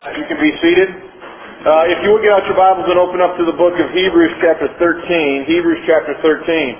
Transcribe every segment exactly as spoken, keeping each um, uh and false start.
You can be seated. Uh, if you would get out your Bibles and open up to the book of Hebrews chapter thirteen. Hebrews chapter thirteen.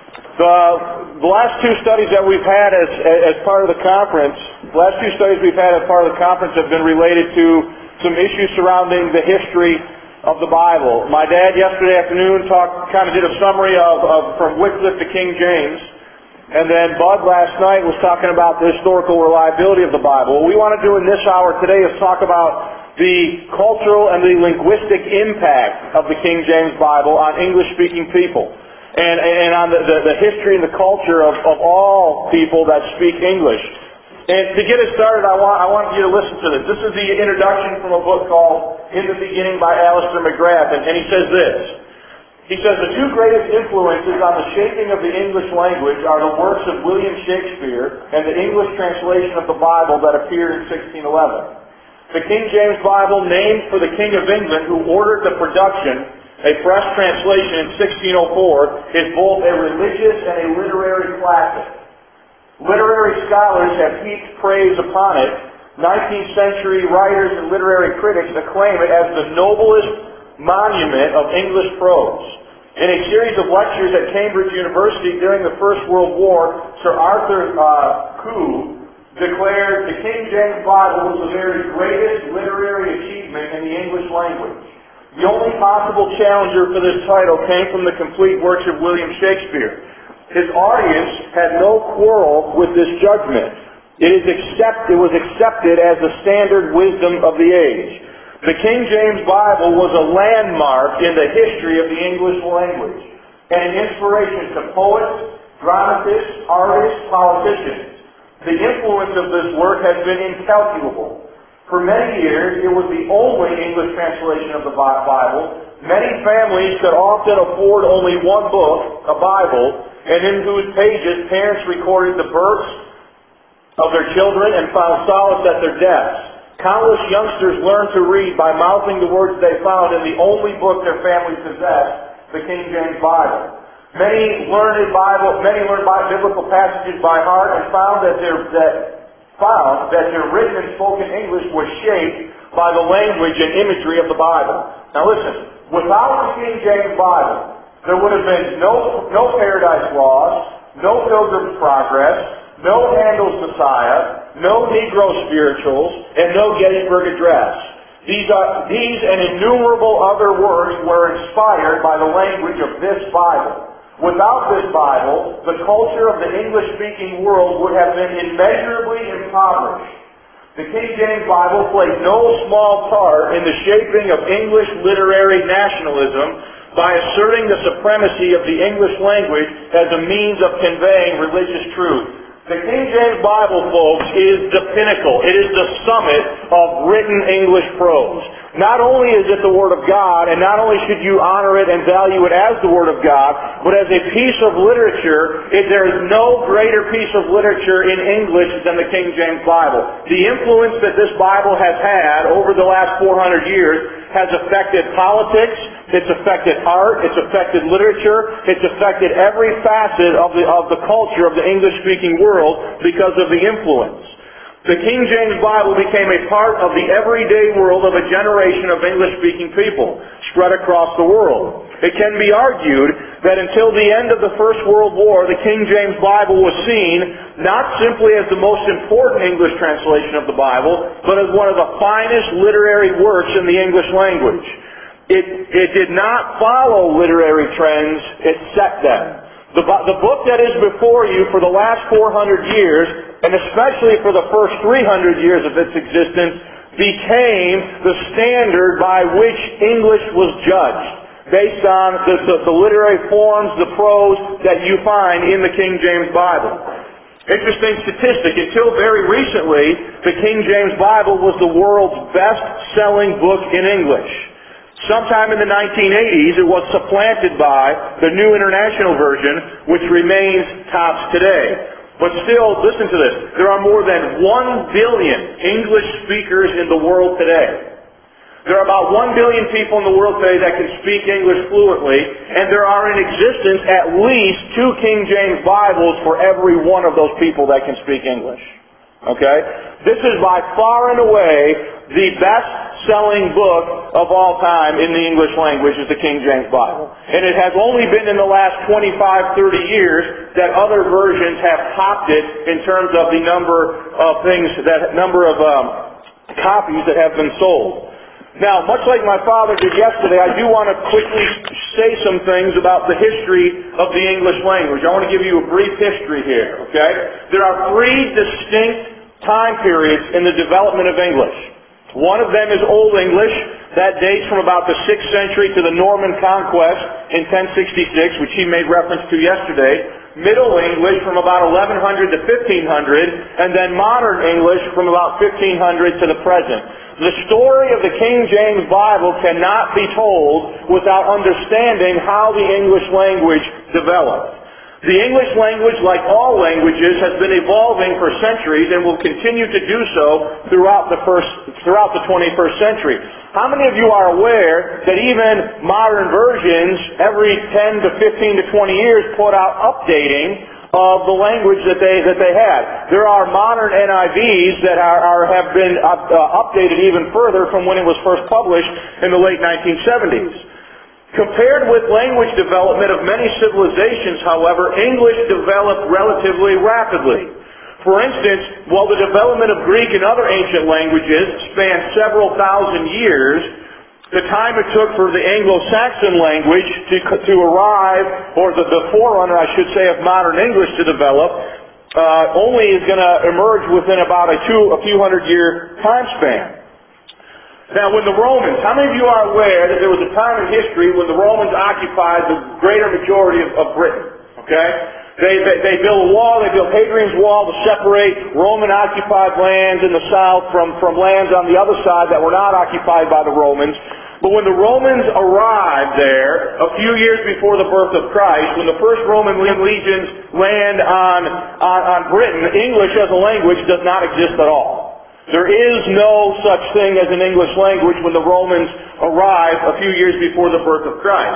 The, the last two studies that we've had as, as part of the conference, the last two studies we've had as part of the conference have been related to some issues surrounding the history of the Bible. My dad yesterday afternoon talked, kind of did a summary of, of from Wycliffe to King James. And then Bud last night was talking about the historical reliability of the Bible. What we want to do in this hour today is talk about the cultural and the linguistic impact of the King James Bible on English-speaking people. And, and on the, the, the history and the culture of, of all people that speak English. And to get us started, I want, I want you to listen to this. This is the introduction from a book called In the Beginning by Alistair McGrath. And, and he says this. He says, the two greatest influences on the shaping of the English language are the works of William Shakespeare and the English translation of the Bible that appeared in sixteen eleven. The King James Bible, named for the King of England who ordered the production, a fresh translation in sixteen oh four, is both a religious and a literary classic. Literary scholars have heaped praise upon it. nineteenth century writers and literary critics acclaim it as the noblest monument of English prose. In a series of lectures at Cambridge University during the First World War, Sir Arthur uh, Koo declared the King James Bible was the very greatest literary achievement in the English language. The only possible challenger for this title came from the complete works of William Shakespeare. His audience had no quarrel with this judgment. It, is accept, it was accepted as the standard wisdom of the age. The King James Bible was a landmark in the history of the English language and an inspiration to poets, dramatists, artists, politicians. The influence of this work has been incalculable. For many years, it was the only English translation of the Bible. Many families could often afford only one book, a Bible, and in whose pages parents recorded the births of their children and found solace at their deaths. Countless youngsters learned to read by mouthing the words they found in the only book their family possessed, the King James Bible. Many learned Bible, many learned biblical passages by heart and found that their that found that their written and spoken English was shaped by the language and imagery of the Bible. Now listen, without the King James Bible, there would have been no no Paradise Lost, no Pilgrim's Progress, no Handel's Messiah, no Negro spirituals, and no Gettysburg Address. These are these and innumerable other works were inspired by the language of this Bible. Without this Bible, the culture of the English-speaking world would have been immeasurably impoverished. The King James Bible played no small part in the shaping of English literary nationalism by asserting the supremacy of the English language as a means of conveying religious truth. The King James Bible, folks, is the pinnacle. It is the summit of written English prose. Not only is it the Word of God, and not only should you honor it and value it as the Word of God, but as a piece of literature, it, there is no greater piece of literature in English than the King James Bible. The influence that this Bible has had over the last four hundred years has affected politics, it's affected art, it's affected literature, it's affected every facet of the, of the culture of the English-speaking world because of the influence. The King James Bible became a part of the everyday world of a generation of English-speaking people spread across the world. It can be argued that until the end of the First World War, the King James Bible was seen not simply as the most important English translation of the Bible, but as one of the finest literary works in the English language. It, it did not follow literary trends, it set them. The, the book that is before you for the last four hundred years, and especially for the first three hundred years of its existence, became the standard by which English was judged, based on the, the, the literary forms, the prose that you find in the King James Bible. Interesting statistic, until very recently, the King James Bible was the world's best-selling book in English. Sometime in the nineteen eighties, it was supplanted by the New International Version, which remains tops today. But still, listen to this, there are more than one billion English speakers in the world today. There are about one billion people in the world today that can speak English fluently, and there are in existence at least two King James Bibles for every one of those people that can speak English. Okay? This is by far and away the best selling book of all time in the English language is the King James Bible. And it has only been in the last twenty-five, thirty years that other versions have topped it in terms of the number of things, that number of um, copies that have been sold. Now, much like my father did yesterday, I do want to quickly say some things about the history of the English language. I want to give you a brief history here, okay? There are three distinct time periods in the development of English. One of them is Old English. That dates from about the sixth century to the Norman Conquest in ten sixty-six, which he made reference to yesterday. Middle English from about eleven hundred to fifteen hundred, and then Modern English from about fifteen hundred to the present. The story of the King James Bible cannot be told without understanding how the English language developed. The English language, like all languages, has been evolving for centuries and will continue to do so throughout the first, throughout the twenty-first century. How many of you are aware that even modern versions, every ten to fifteen to twenty years, put out updating of the language that they that they had? There are modern N I Vs that are, are have been up, uh, updated even further from when it was first published in the late nineteen seventies. Compared with language development of many civilizations, however, English developed relatively rapidly. For instance, while the development of Greek and other ancient languages spanned several thousand years, the time it took for the Anglo-Saxon language to, to arrive, or the, the forerunner, I should say, of modern English to develop, uh, only is going to emerge within about a, two, a few hundred year time span. Now, when the Romans, how many of you are aware that there was a time in history when the Romans occupied the greater majority of, of Britain? Okay? They, they, they built a wall, they built Hadrian's Wall to separate Roman-occupied lands in the south from, from lands on the other side that were not occupied by the Romans. But when the Romans arrived there, a few years before the birth of Christ, when the first Roman legions land on, on, on Britain, English as a language does not exist at all. There is no such thing as an English language when the Romans arrived a few years before the birth of Christ.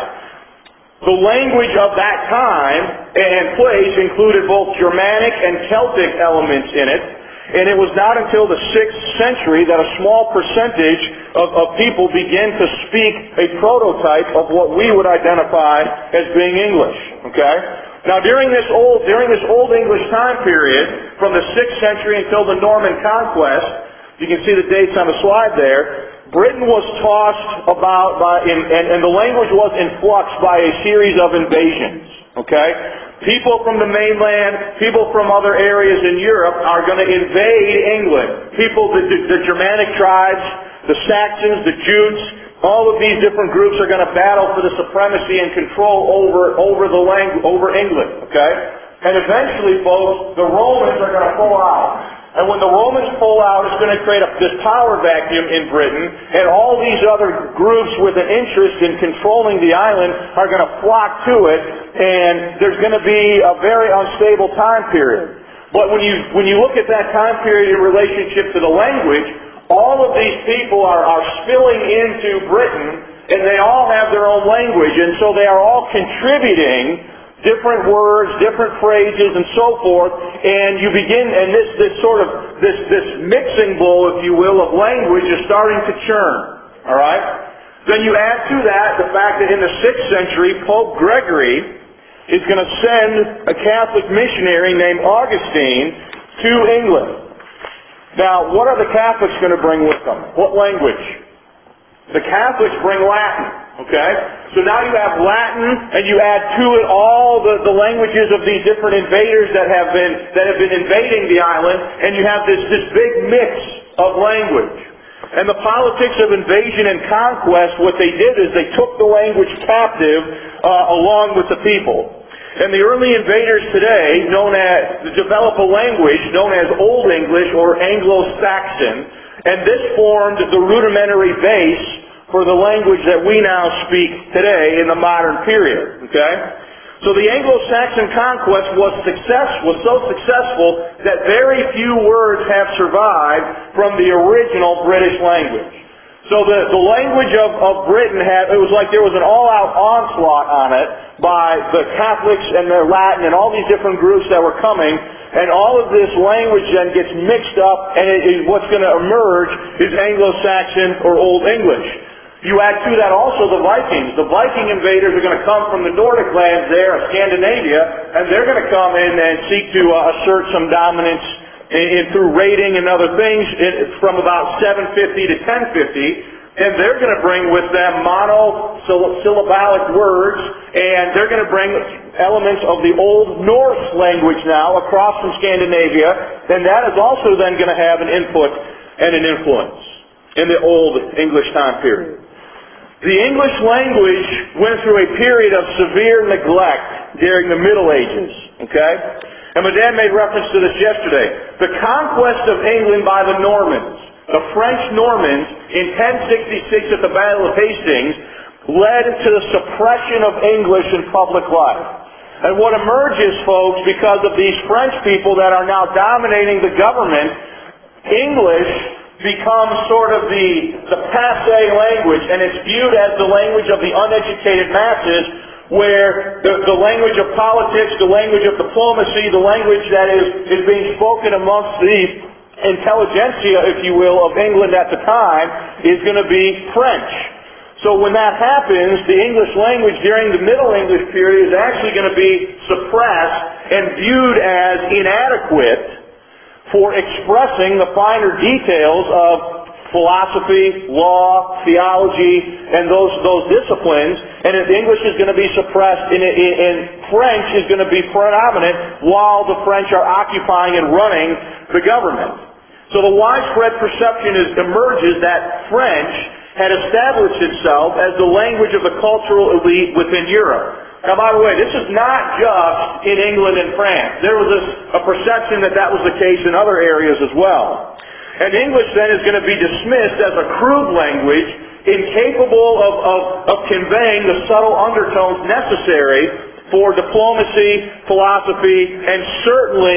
The language of that time and place included both Germanic and Celtic elements in it, and it was not until the sixth century that a small percentage of, of people began to speak a prototype of what we would identify as being English. Okay? Now, during this old during this Old English time period, from the sixth century until the Norman Conquest, you can see the dates on the slide there, Britain was tossed about by, in, and, and the language was in flux by a series of invasions. Okay? People from the mainland, people from other areas in Europe are going to invade England. People, the, the, the Germanic tribes, the Saxons, the Jutes, all of these different groups are going to battle for the supremacy and control over over the language, over England. Okay, and eventually, folks, the Romans are going to pull out. And when the Romans pull out, it's going to create a, this power vacuum in Britain, and all these other groups with an interest in controlling the island are going to flock to it, and there's going to be a very unstable time period. But when you when you look at that time period in relationship to the language, all of these people are, are spilling into Britain, and they all have their own language, and so they are all contributing different words, different phrases, and so forth, and you begin, and this, this sort of, this, this mixing bowl, if you will, of language is starting to churn, all right? Then you add to that the fact that in the sixth century, Pope Gregory is going to send a Catholic missionary named Augustine to England. Now, what are the Catholics going to bring with them? What language? The Catholics bring Latin, okay? So now you have Latin, and you add to it all the, the languages of these different invaders that have been that have been invading the island, and you have this, this big mix of language. And the politics of invasion and conquest, what they did is they took the language captive uh, along with the people. And the early invaders today, known as, develop a language known as Old English or Anglo-Saxon, and this formed the rudimentary base for the language that we now speak today in the modern period. Okay? So the Anglo-Saxon conquest was success was so successful that very few words have survived from the original British language. So the, the language of, of Britain had, it was like there was an all-out onslaught on it by the Catholics and their Latin and all these different groups that were coming, and all of this language then gets mixed up, and it, it, what's going to emerge is Anglo-Saxon or Old English. You add to that also the Vikings. The Viking invaders are going to come from the Nordic lands there of Scandinavia, and they're going to come in and seek to uh, assert some dominance in, in, through raiding and other things in, from about seven fifty to ten fifty, and they're going to bring with them monosyllabic words, and they're going to bring elements of the Old Norse language now across from Scandinavia, and that is also then going to have an input and an influence in the Old English time period. The English language went through a period of severe neglect during the Middle Ages, okay? And my dad made reference to this yesterday. The conquest of England by the Normans, the French Normans, in ten sixty-six at the Battle of Hastings, led to the suppression of English in public life. And what emerges, folks, because of these French people that are now dominating the government, English becomes sort of the, the passé language, and it's viewed as the language of the uneducated masses, where the, the language of politics, the language of diplomacy, the language that is, is being spoken amongst the intelligentsia, if you will, of England at the time, is going to be French. So when that happens, the English language during the Middle English period is actually going to be suppressed and viewed as inadequate for expressing the finer details of philosophy, law, theology, and those those disciplines. And if English is going to be suppressed, and, and French is going to be predominant while the French are occupying and running the government. So the widespread perception is, emerges that French had established itself as the language of the cultural elite within Europe. Now, by the way, this is not just in England and France. There was a, a perception that that was the case in other areas as well. And English then is going to be dismissed as a crude language, incapable of, of, of conveying the subtle undertones necessary for diplomacy, philosophy, and certainly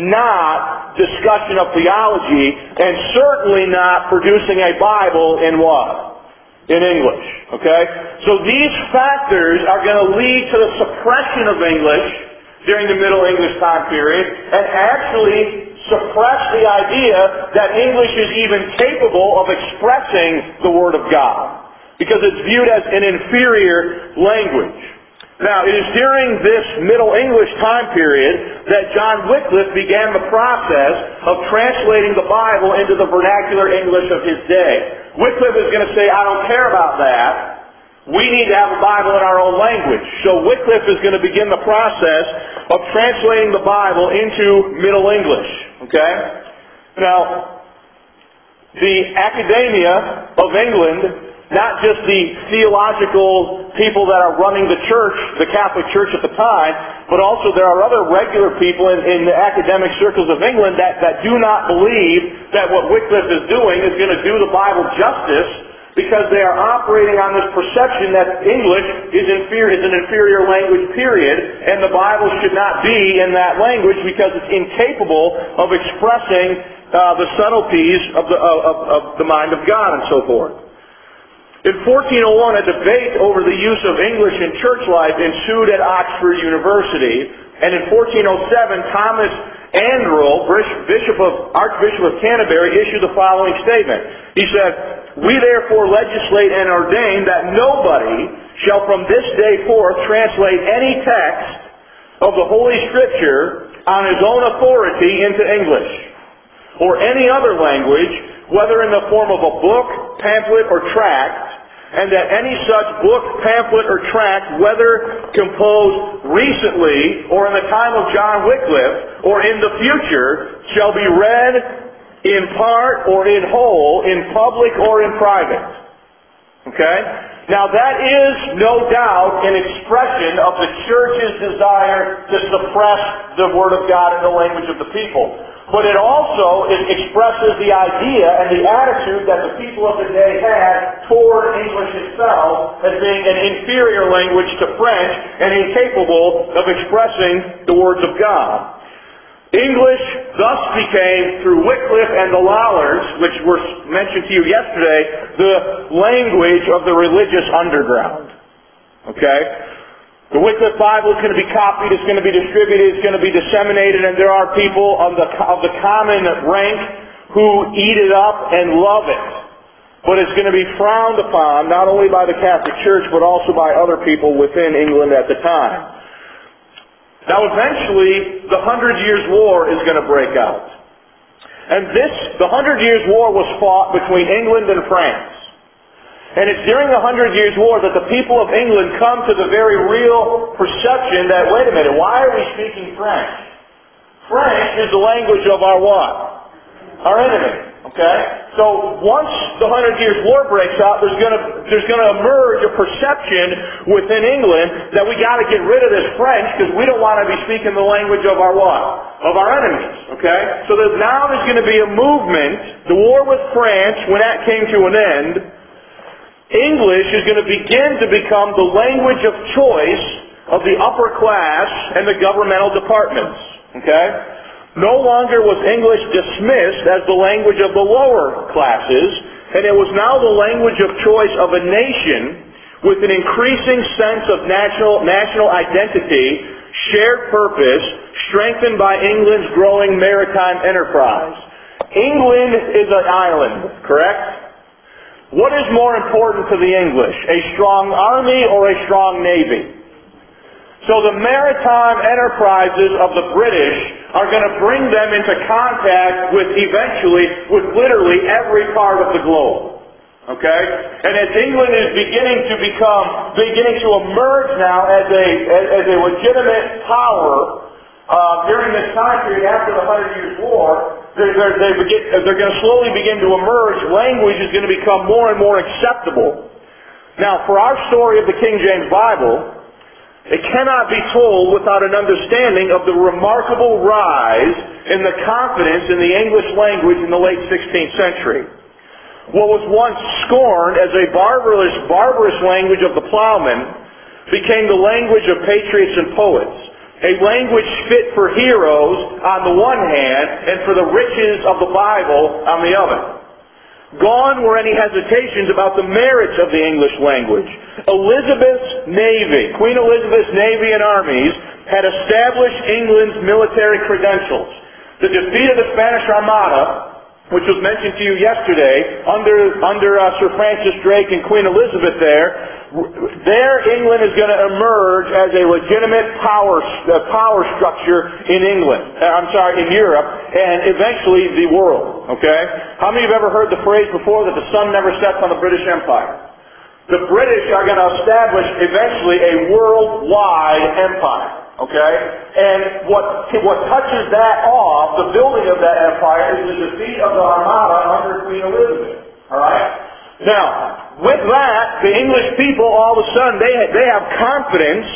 not discussion of theology, and certainly not producing a Bible in what? In English, okay? So these factors are going to lead to the suppression of English during the Middle English time period, and actually suppress the idea that English is even capable of expressing the Word of God, because it's viewed as an inferior language. Now, it is during this Middle English time period that John Wycliffe began the process of translating the Bible into the vernacular English of his day. Wycliffe is going to say, I don't care about that. We need to have a Bible in our own language. So Wycliffe is going to begin the process of translating the Bible into Middle English. Okay? Now, the academia of England, not just the theological people that are running the church, the Catholic Church at the time, but also there are other regular people in, in the academic circles of England that, that do not believe that what Wycliffe is doing is going to do the Bible justice, because they are operating on this perception that English is, inferior, is an inferior language, period, and the Bible should not be in that language because it's incapable of expressing uh, the subtleties of the, of, of the mind of God and so forth. In fourteen oh one, a debate over the use of English in church life ensued at Oxford University, and in fourteen oh seven, Thomas Andrewell, Bishop of, Archbishop of Canterbury, issued the following statement. He said, "We therefore legislate and ordain that nobody shall from this day forth translate any text of the Holy Scripture on his own authority into English, or any other language, whether in the form of a book, pamphlet, or tract, and that any such book, pamphlet, or tract, whether composed recently or in the time of John Wycliffe or in the future, shall be read in part or in whole, in public or in private." Okay? Now that is no doubt an expression of the church's desire to suppress the Word of God in the language of the people. But it also it expresses the idea and the attitude that the people of the day had toward English itself as being an inferior language to French and incapable of expressing the words of God. English thus became, through Wycliffe and the Lollards, which were mentioned to you yesterday, the language of the religious underground. Okay? The Wycliffe Bible is going to be copied, it's going to be distributed, it's going to be disseminated, and there are people of the, of the common rank who eat it up and love it. But it's going to be frowned upon, not only by the Catholic Church, but also by other people within England at the time. Now eventually, the Hundred Years' War is going to break out. And this, the Hundred Years' War was fought between England and France. And it's during the Hundred Years' War that the people of England come to the very real perception that, wait a minute, why are we speaking French? French is the language of our what? Our enemy. Okay? So once the Hundred Years' War breaks out, there's going to there's going to emerge a perception within England that we got to get rid of this French because we don't want to be speaking the language of our what? Of our enemies. Okay? So there's, now there's going to be a movement. The war with France, when that came to an end, English is going to begin to become the language of choice of the upper class and the governmental departments. Okay? No longer was English dismissed as the language of the lower classes, and it was now the language of choice of a nation with an increasing sense of national, national identity, shared purpose, strengthened by England's growing maritime enterprise. England is an island, correct? What is more important to the English, a strong army or a strong navy? So the maritime enterprises of the British are going to bring them into contact with eventually, with literally every part of the globe. Okay? And as England is beginning to become, beginning to emerge now as a, as, as a legitimate power, uh, during this time period after the Hundred Years' War, they're, they're, they begin, they're going to slowly begin to emerge. Language is going to become more and more acceptable. Now, for our story of the King James Bible, it cannot be told without an understanding of the remarkable rise in the confidence in the English language in the late sixteenth century. What was once scorned as a barbarous, barbarous language of the plowman became the language of patriots and poets, a language fit for heroes on the one hand and for the riches of the Bible on the other. Gone were any hesitations about the merits of the English language. Elizabeth's navy, Queen Elizabeth's navy and armies, had established England's military credentials. The defeat of the Spanish Armada, which was mentioned to you yesterday, under under uh, Sir Francis Drake and Queen Elizabeth there, there England is going to emerge as a legitimate power uh, power structure in England. Uh, I'm sorry, in Europe, and eventually the world. Okay? How many of you have ever heard the phrase before that the sun never sets on the British Empire? The British are going to establish eventually a worldwide empire. Okay? And what what touches that off, the building of that empire, is the defeat of the Armada under Queen Elizabeth. Alright? Now, with that, the English people all of a sudden, they, they have confidence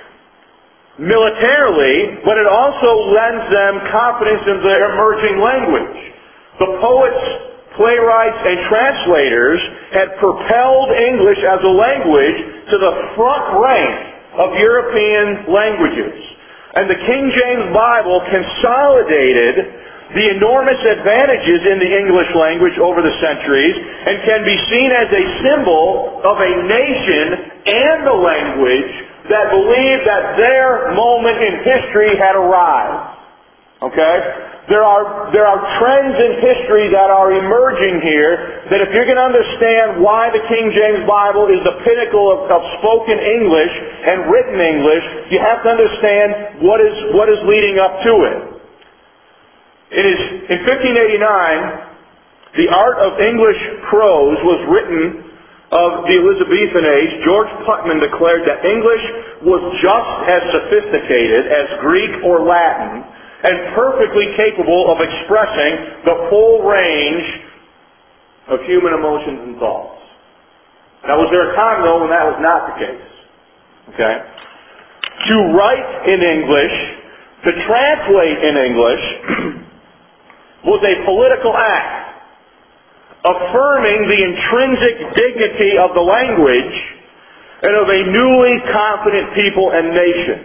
militarily, but it also lends them confidence in the emerging language. The poets, playwrights, and translators had propelled English as a language to the front rank of European languages. And the King James Bible consolidated the enormous advantages in the English language over the centuries and can be seen as a symbol of a nation and the language that believed that their moment in history had arrived. Okay? There are, there are trends in history that are emerging here that if you're going to understand why the King James Bible is the pinnacle of, of spoken English and written English, you have to understand what is, what is leading up to it. It is, in fifteen eighty-nine, the art of English prose was written of the Elizabethan age. George Putnam declared that English was just as sophisticated as Greek or Latin and perfectly capable of expressing the full range of human emotions and thoughts. Now, was there a time, though, when that was not the case? Okay? To write in English, to translate in English, was a political act, affirming the intrinsic dignity of the language and of a newly confident people and nation.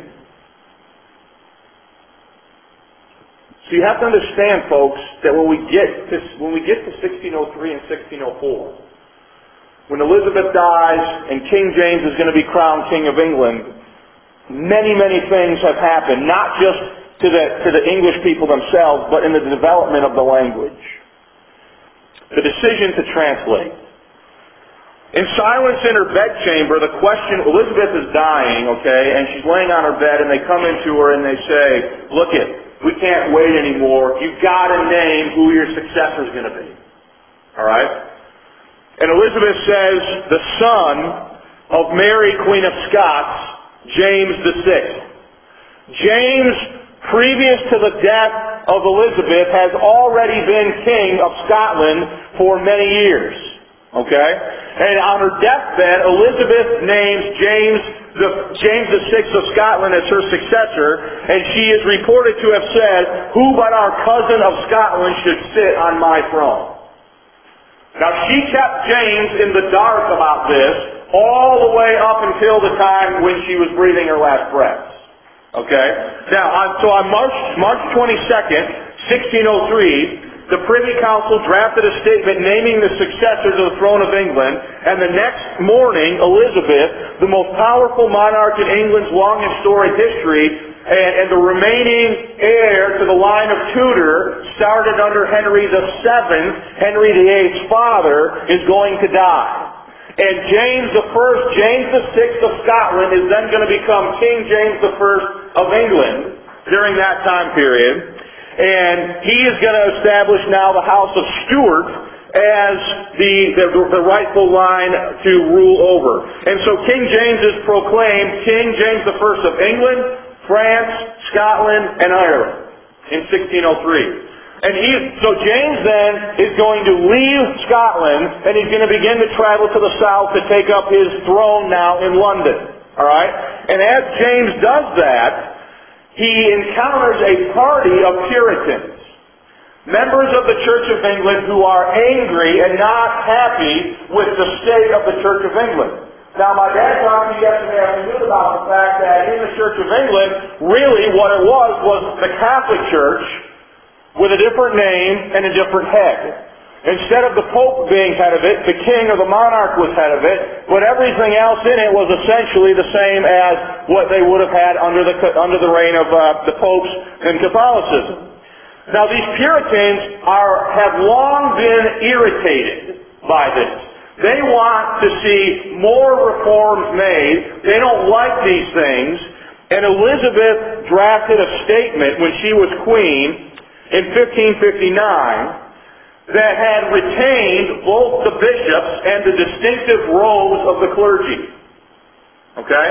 So you have to understand, folks, that when we get to, when we get to sixteen oh three and sixteen oh four, when Elizabeth dies and King James is going to be crowned King of England, many, many things have happened, not just to the, to the English people themselves, but in the development of the language. The decision to translate. In silence in her bedchamber, the question, Elizabeth is dying, okay, and she's laying on her bed, and they come into her and they say, look it, we can't wait anymore. You've got to name who your successor is going to be. All right? And Elizabeth says, the son of Mary, Queen of Scots, James the Sixth. James, previous to the death of Elizabeth, has already been king of Scotland for many years. Okay? And on her deathbed, Elizabeth names James the, James the Sixth of Scotland as her successor, and she is reported to have said, who but our cousin of Scotland should sit on my throne? Now, she kept James in the dark about this all the way up until the time when she was breathing her last breaths. Okay? Now, on, so on March, March twenty-second, sixteen oh three, the Privy Council drafted a statement naming the successor to the throne of England, and the next morning, Elizabeth, the most powerful monarch in England's long and storied history, and, and the remaining heir to the line of Tudor, started under Henry the Seventh, Henry the Eighth's father, is going to die. And James the First, James the Sixth of Scotland, is then going to become King James the First of England during that time period. And he is going to establish now the House of Stuart as the, the, the rightful line to rule over. And so King James is proclaimed King James the First of England, France, Scotland, and Ireland in sixteen oh three. And he, so James then is going to leave Scotland, and he's going to begin to travel to the south to take up his throne now in London. All right? And as James does that, he encounters a party of Puritans, members of the Church of England who are angry and not happy with the state of the Church of England. Now, my dad talked to me yesterday afternoon about the fact that in the Church of England, really what it was was the Catholic Church with a different name and a different head. Instead of the Pope being head of it, the king or the monarch was head of it, but everything else in it was essentially the same as what they would have had under the under the reign of uh, the popes in Catholicism. Now, these Puritans are have long been irritated by this. They want to see more reforms made. They don't like these things. And Elizabeth drafted a statement when she was queen in fifteen fifty-nine that had retained both the bishops and the distinctive robes of the clergy. Okay?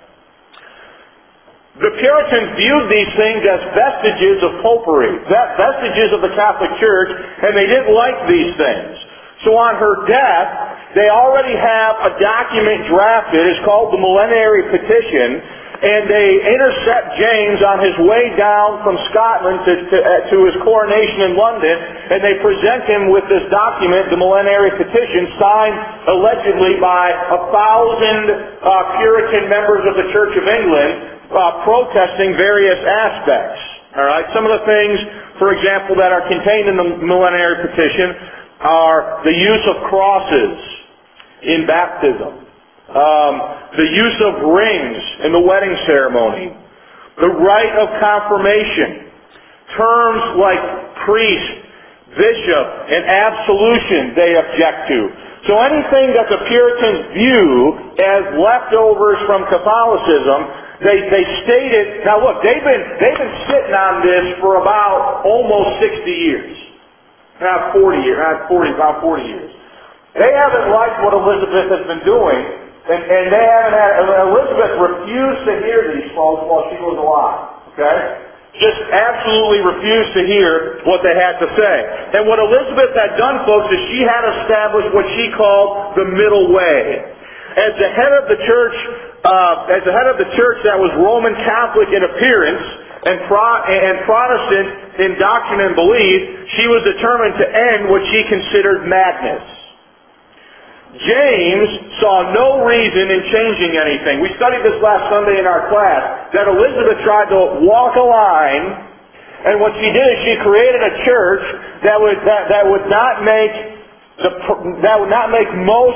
The Puritans viewed these things as vestiges of popery, vestiges of the Catholic Church, and they didn't like these things. So on her death, they already have a document drafted. It's called the Millenary Petition, and they intercept James on his way down from Scotland to, to, uh, to his coronation in London, and they present him with this document, the Millenary Petition, signed allegedly by a thousand uh, Puritan members of the Church of England, uh, protesting various aspects. All right, some of the things, for example, that are contained in the Millenary Petition are the use of crosses in baptism. Um, the use of rings in the wedding ceremony, the rite of confirmation, terms like priest, bishop, and absolution they object to. So anything that the Puritans view as leftovers from Catholicism, they they state it. Now look, they've been they've been sitting on this for about almost sixty years, not forty years, not forty, about forty years. They haven't liked what Elizabeth has been doing. And, and they haven't had, Elizabeth refused to hear these folks while she was alive. Okay? Just absolutely refused to hear what they had to say. And what Elizabeth had done, folks, is she had established what she called the middle way. As the head of the church, uh, as the head of the church that was Roman Catholic in appearance and, Pro- and Protestant in doctrine and belief, she was determined to end what she considered madness. James saw no reason in changing anything. We studied this last Sunday in our class, that Elizabeth tried to walk a line, and what she did is she created a church that would that, that would not make the that would not make most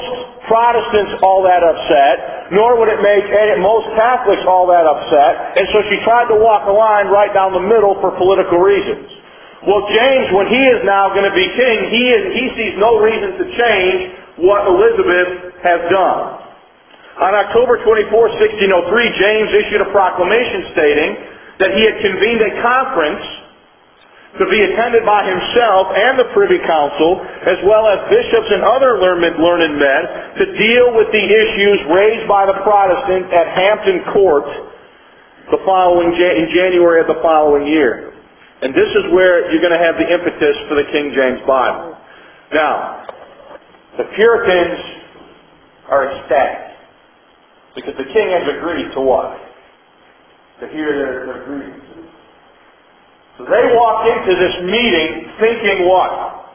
Protestants all that upset, nor would it make most Catholics all that upset, and so she tried to walk a line right down the middle for political reasons. Well, James, when he is now going to be king, he, is, he sees no reason to change what Elizabeth has done. On October twenty-fourth, sixteen oh three, James issued a proclamation stating that he had convened a conference to be attended by himself and the Privy Council, as well as bishops and other learned, learned men, to deal with the issues raised by the Protestants at Hampton Court the following in January of the following year. And this is where you're going to have the impetus for the King James Bible. Now, the Puritans are ecstatic because the king has agreed to what? To hear their, their grievances. So they walk into this meeting thinking what?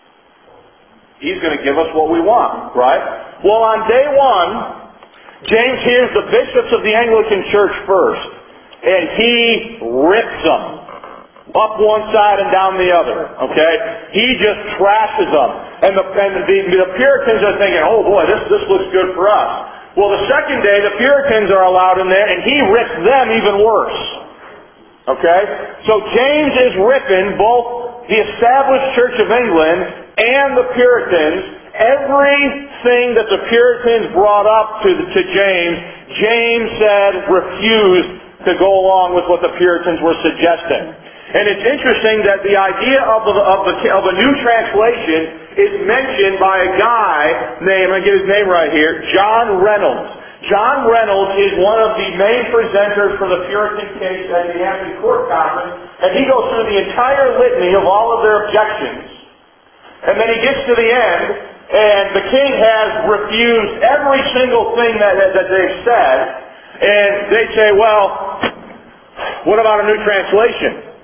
He's going to give us what we want, right? Well, on day one, James hears the bishops of the Anglican Church first, and he rips them up one side and down the other, okay? He just trashes them. And the, and the, the Puritans are thinking, oh boy, this, this looks good for us. Well, the second day, the Puritans are allowed in there, and he rips them even worse. Okay? So James is ripping both the established Church of England and the Puritans. Everything that the Puritans brought up to, to James, James said refused to go along with what the Puritans were suggesting. And it's interesting that the idea of, the, of, the, of a new translation is mentioned by a guy named, I'm going to get his name right here, John Reynolds. John Reynolds is one of the main presenters for the Puritan case at the Hampton Court Conference, and he goes through the entire litany of all of their objections. And then he gets to the end, and the king has refused every single thing that, that, that they've said, and they say, well, what about a new translation?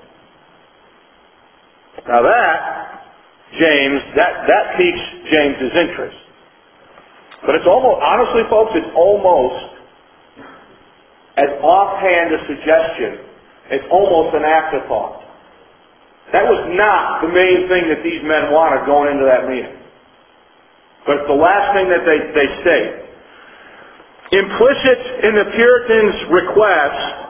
Now that, James, that, that piques James's interest. But it's almost, honestly folks, it's almost as offhand a suggestion. It's almost an afterthought. That was not the main thing that these men wanted going into that meeting. But it's the last thing that they, they state. Implicit in the Puritans' request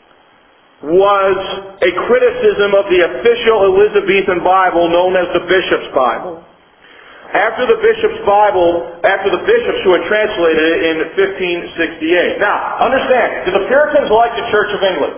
was a criticism of the official Elizabethan Bible known as the Bishop's Bible. After the Bishop's Bible, after the bishops who had translated it in fifteen sixty-eight. Now, understand, do the Puritans like the Church of England?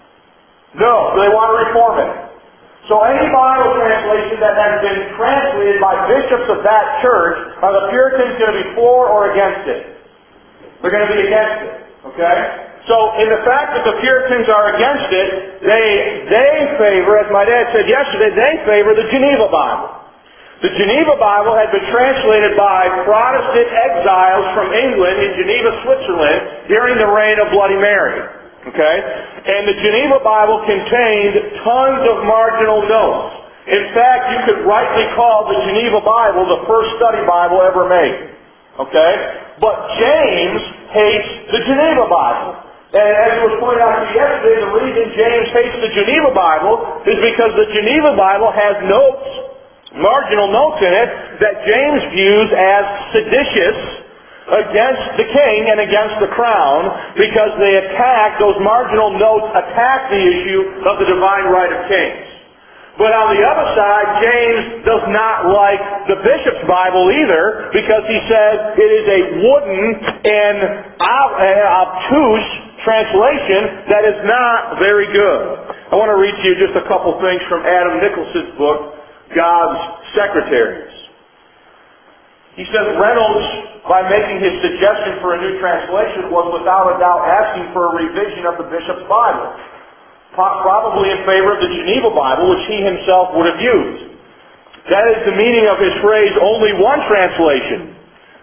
No. Do they want to reform it? So any Bible translation that has been translated by bishops of that church, are the Puritans going to be for or against it? They're going to be against it. Okay? So in the fact that the Puritans are against it, they they favor, as my dad said yesterday, they favor the Geneva Bible. The Geneva Bible had been translated by Protestant exiles from England in Geneva, Switzerland during the reign of Bloody Mary. Okay? And the Geneva Bible contained tons of marginal notes. In fact, you could rightly call the Geneva Bible the first study Bible ever made. Okay? But James hates the Geneva Bible. And as it was pointed out to you yesterday, the reason James hates the Geneva Bible is because the Geneva Bible has notes, marginal notes in it, that James views as seditious against the king and against the crown, because they attack, those marginal notes attack the issue of the divine right of kings. But on the other side, James does not like the Bishop's Bible either, because he says it is a wooden and obtuse translation that is not very good. I want to read to you just a couple things from Adam Nicholson's book, God's Secretaries. He says Reynolds, by making his suggestion for a new translation, was without a doubt asking for a revision of the Bishop's Bible, probably in favor of the Geneva Bible, which he himself would have used. That is the meaning of his phrase, only one translation,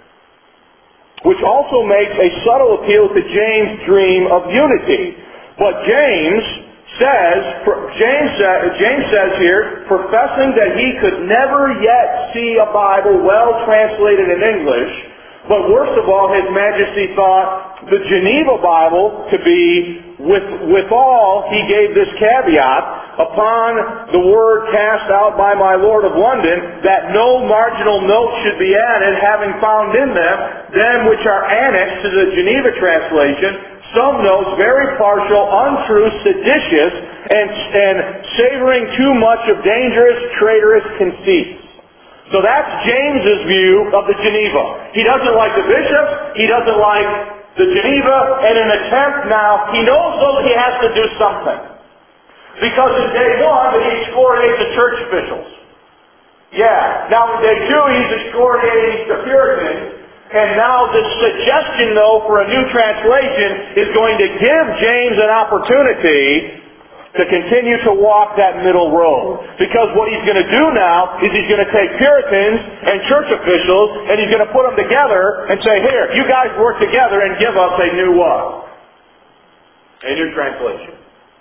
which also makes a subtle appeal to James' dream of unity. But James says, James, James says here, professing that he could never yet see a Bible well translated in English, but worst of all, His Majesty thought the Geneva Bible to be, with, withal, he gave this caveat, upon the word cast out by my Lord of London, that no marginal note should be added, having found in them them which are annexed to the Geneva translation, some notes very partial, untrue, seditious, and, and savoring too much of dangerous, traitorous conceits. So that's James's view of the Geneva. He doesn't like the bishops, he doesn't like the Geneva, and in an attempt now, he knows though that he has to do something. Because in day one, he excoriates the church officials. Yeah. Now in day two, he's excoriating the Puritans. And now this suggestion, though, for a new translation is going to give James an opportunity to continue to walk that middle road. Because what he's going to do now is he's going to take Puritans and church officials and he's going to put them together and say, here, you guys work together and give us a new what? A new translation.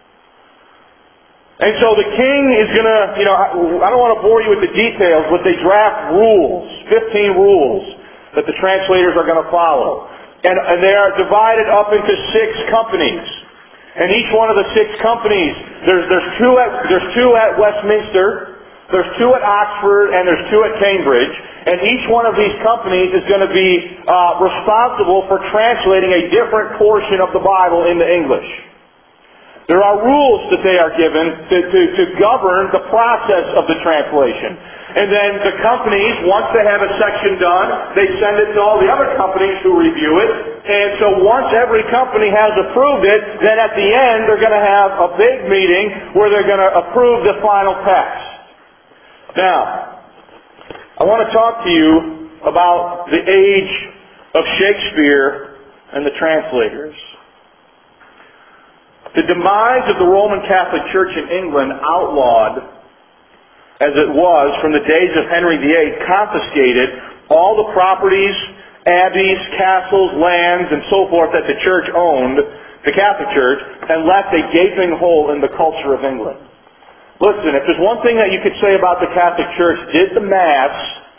And so the king is going to, you know, I don't want to bore you with the details, but they draft rules, fifteen rules, that the translators are going to follow. And, and they are divided up into six companies. And each one of the six companies, there's, there's, two at, there's two at Westminster, there's two at Oxford, and there's two at Cambridge. And each one of these companies is going to be uh, responsible for translating a different portion of the Bible into English. There are rules that they are given to, to, to govern the process of the translation. And then the companies, once they have a section done, they send it to all the other companies who review it. And so once every company has approved it, then at the end they're going to have a big meeting where they're going to approve the final text. Now, I want to talk to you about the age of Shakespeare and the translators. The demise of the Roman Catholic Church in England, outlawed as it was from the days of Henry the Eighth, confiscated all the properties, abbeys, castles, lands, and so forth that the church owned, the Catholic Church, and left a gaping hole in the culture of England. Listen, if there's one thing that you could say about the Catholic Church, did the Mass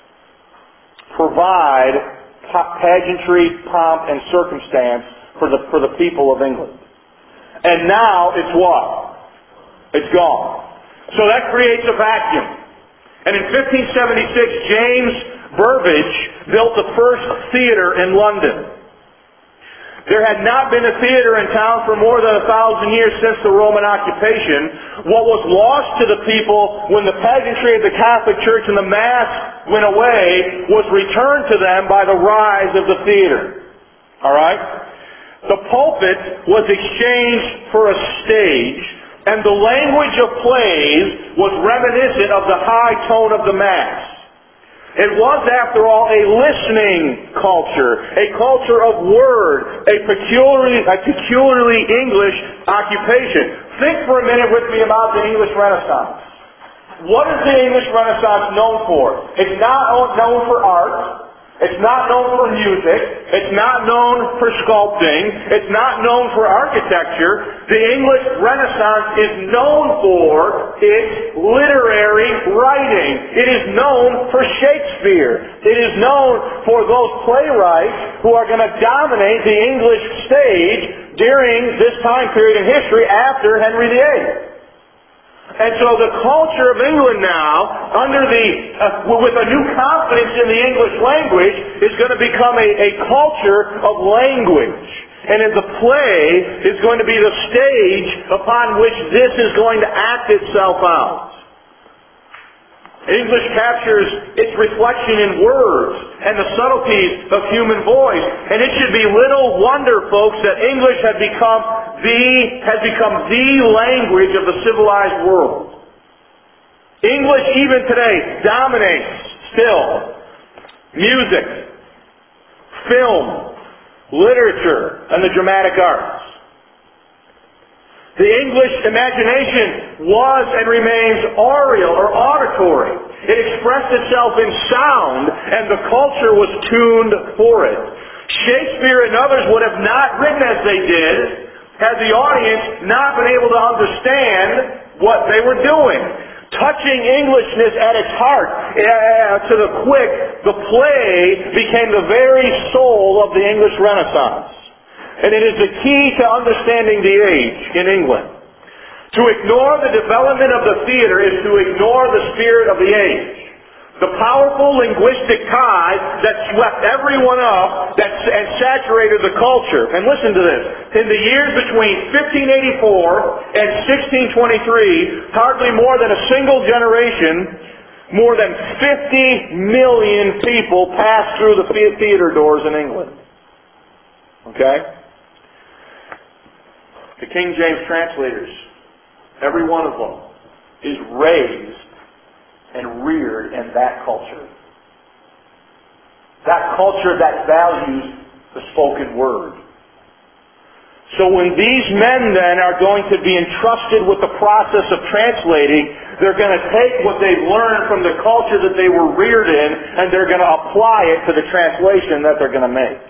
provide pageantry, pomp, and circumstance for the, for the people of England? And now it's what? It's gone. So that creates a vacuum. And in fifteen seventy-six, James Burbage built the first theater in London. There had not been a theater in town for more than a thousand years since the Roman occupation. What was lost to the people when the pageantry of the Catholic Church and the Mass went away was returned to them by the rise of the theater. Alright? The pulpit was exchanged for a stage, and the language of plays was reminiscent of the high tone of the Mass. It was, after all, a listening culture, a culture of word, a peculiarly, a peculiarly English occupation. Think for a minute with me about the English Renaissance. What is the English Renaissance known for? It's not known for art. It's not known for music. It's not known for sculpting. It's not known for architecture. The English Renaissance is known for its literary writing. It is known for Shakespeare. It is known for those playwrights who are going to dominate the English stage during this time period in history after Henry the Eighth. And so the culture of England now, under the uh, with a new confidence in the English language, is going to become a, a culture of language. And in the play is going to be the stage upon which this is going to act itself out. English captures its reflection in words and the subtleties of human voice. And it should be little wonder, folks, that English has become the, has become the language of the civilized world. English, even today, dominates still music, film, literature, and the dramatic arts. The English imagination was and remains aural or auditory. It expressed itself in sound, and the culture was tuned for it. Shakespeare and others would have not written as they did had the audience not been able to understand what they were doing. Touching Englishness at its heart, uh, to the quick, the play became the very soul of the English Renaissance. And it is the key to understanding the age in England. To ignore the development of the theater is to ignore the spirit of the age. The powerful linguistic tide that swept everyone up that, and saturated the culture. And listen to this. In the years between fifteen eighty-four and sixteen twenty-three, hardly more than a single generation, more than fifty million people passed through the theater doors in England. Okay? The King James translators, every one of them, is raised and reared in that culture. That culture that values the spoken word. So when these men then are going to be entrusted with the process of translating, they're going to take what they've learned from the culture that they were reared in, and they're going to apply it to the translation that they're going to make.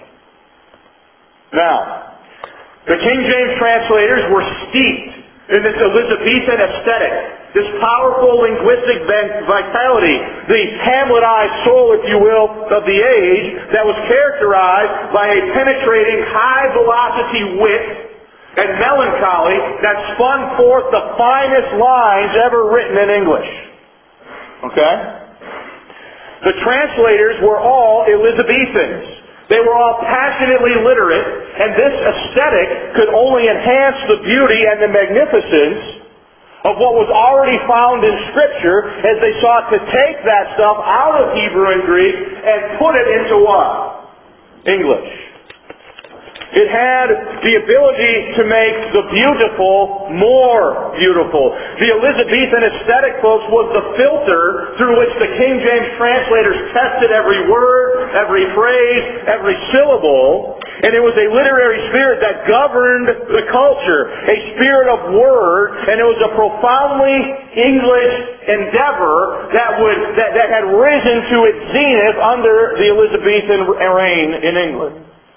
Now, the King James translators were steeped in this Elizabethan aesthetic, this powerful linguistic vitality, the Hamletized soul, if you will, of the age that was characterized by a penetrating, high-velocity wit and melancholy that spun forth the finest lines ever written in English. Okay? The translators were all Elizabethans. They were all passionately literate, and this aesthetic could only enhance the beauty and the magnificence of what was already found in Scripture as they sought to take that stuff out of Hebrew and Greek and put it into what? English. It had the ability to make the beautiful more beautiful. The Elizabethan aesthetic, folks, was the filter through which the King James translators tested every word, every phrase, every syllable. And it was a literary spirit that governed the culture, a spirit of word, and it was a profoundly English endeavor that would that, that had risen to its zenith under the Elizabethan reign in England.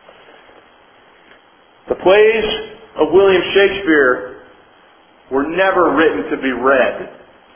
The plays of William Shakespeare were never written to be read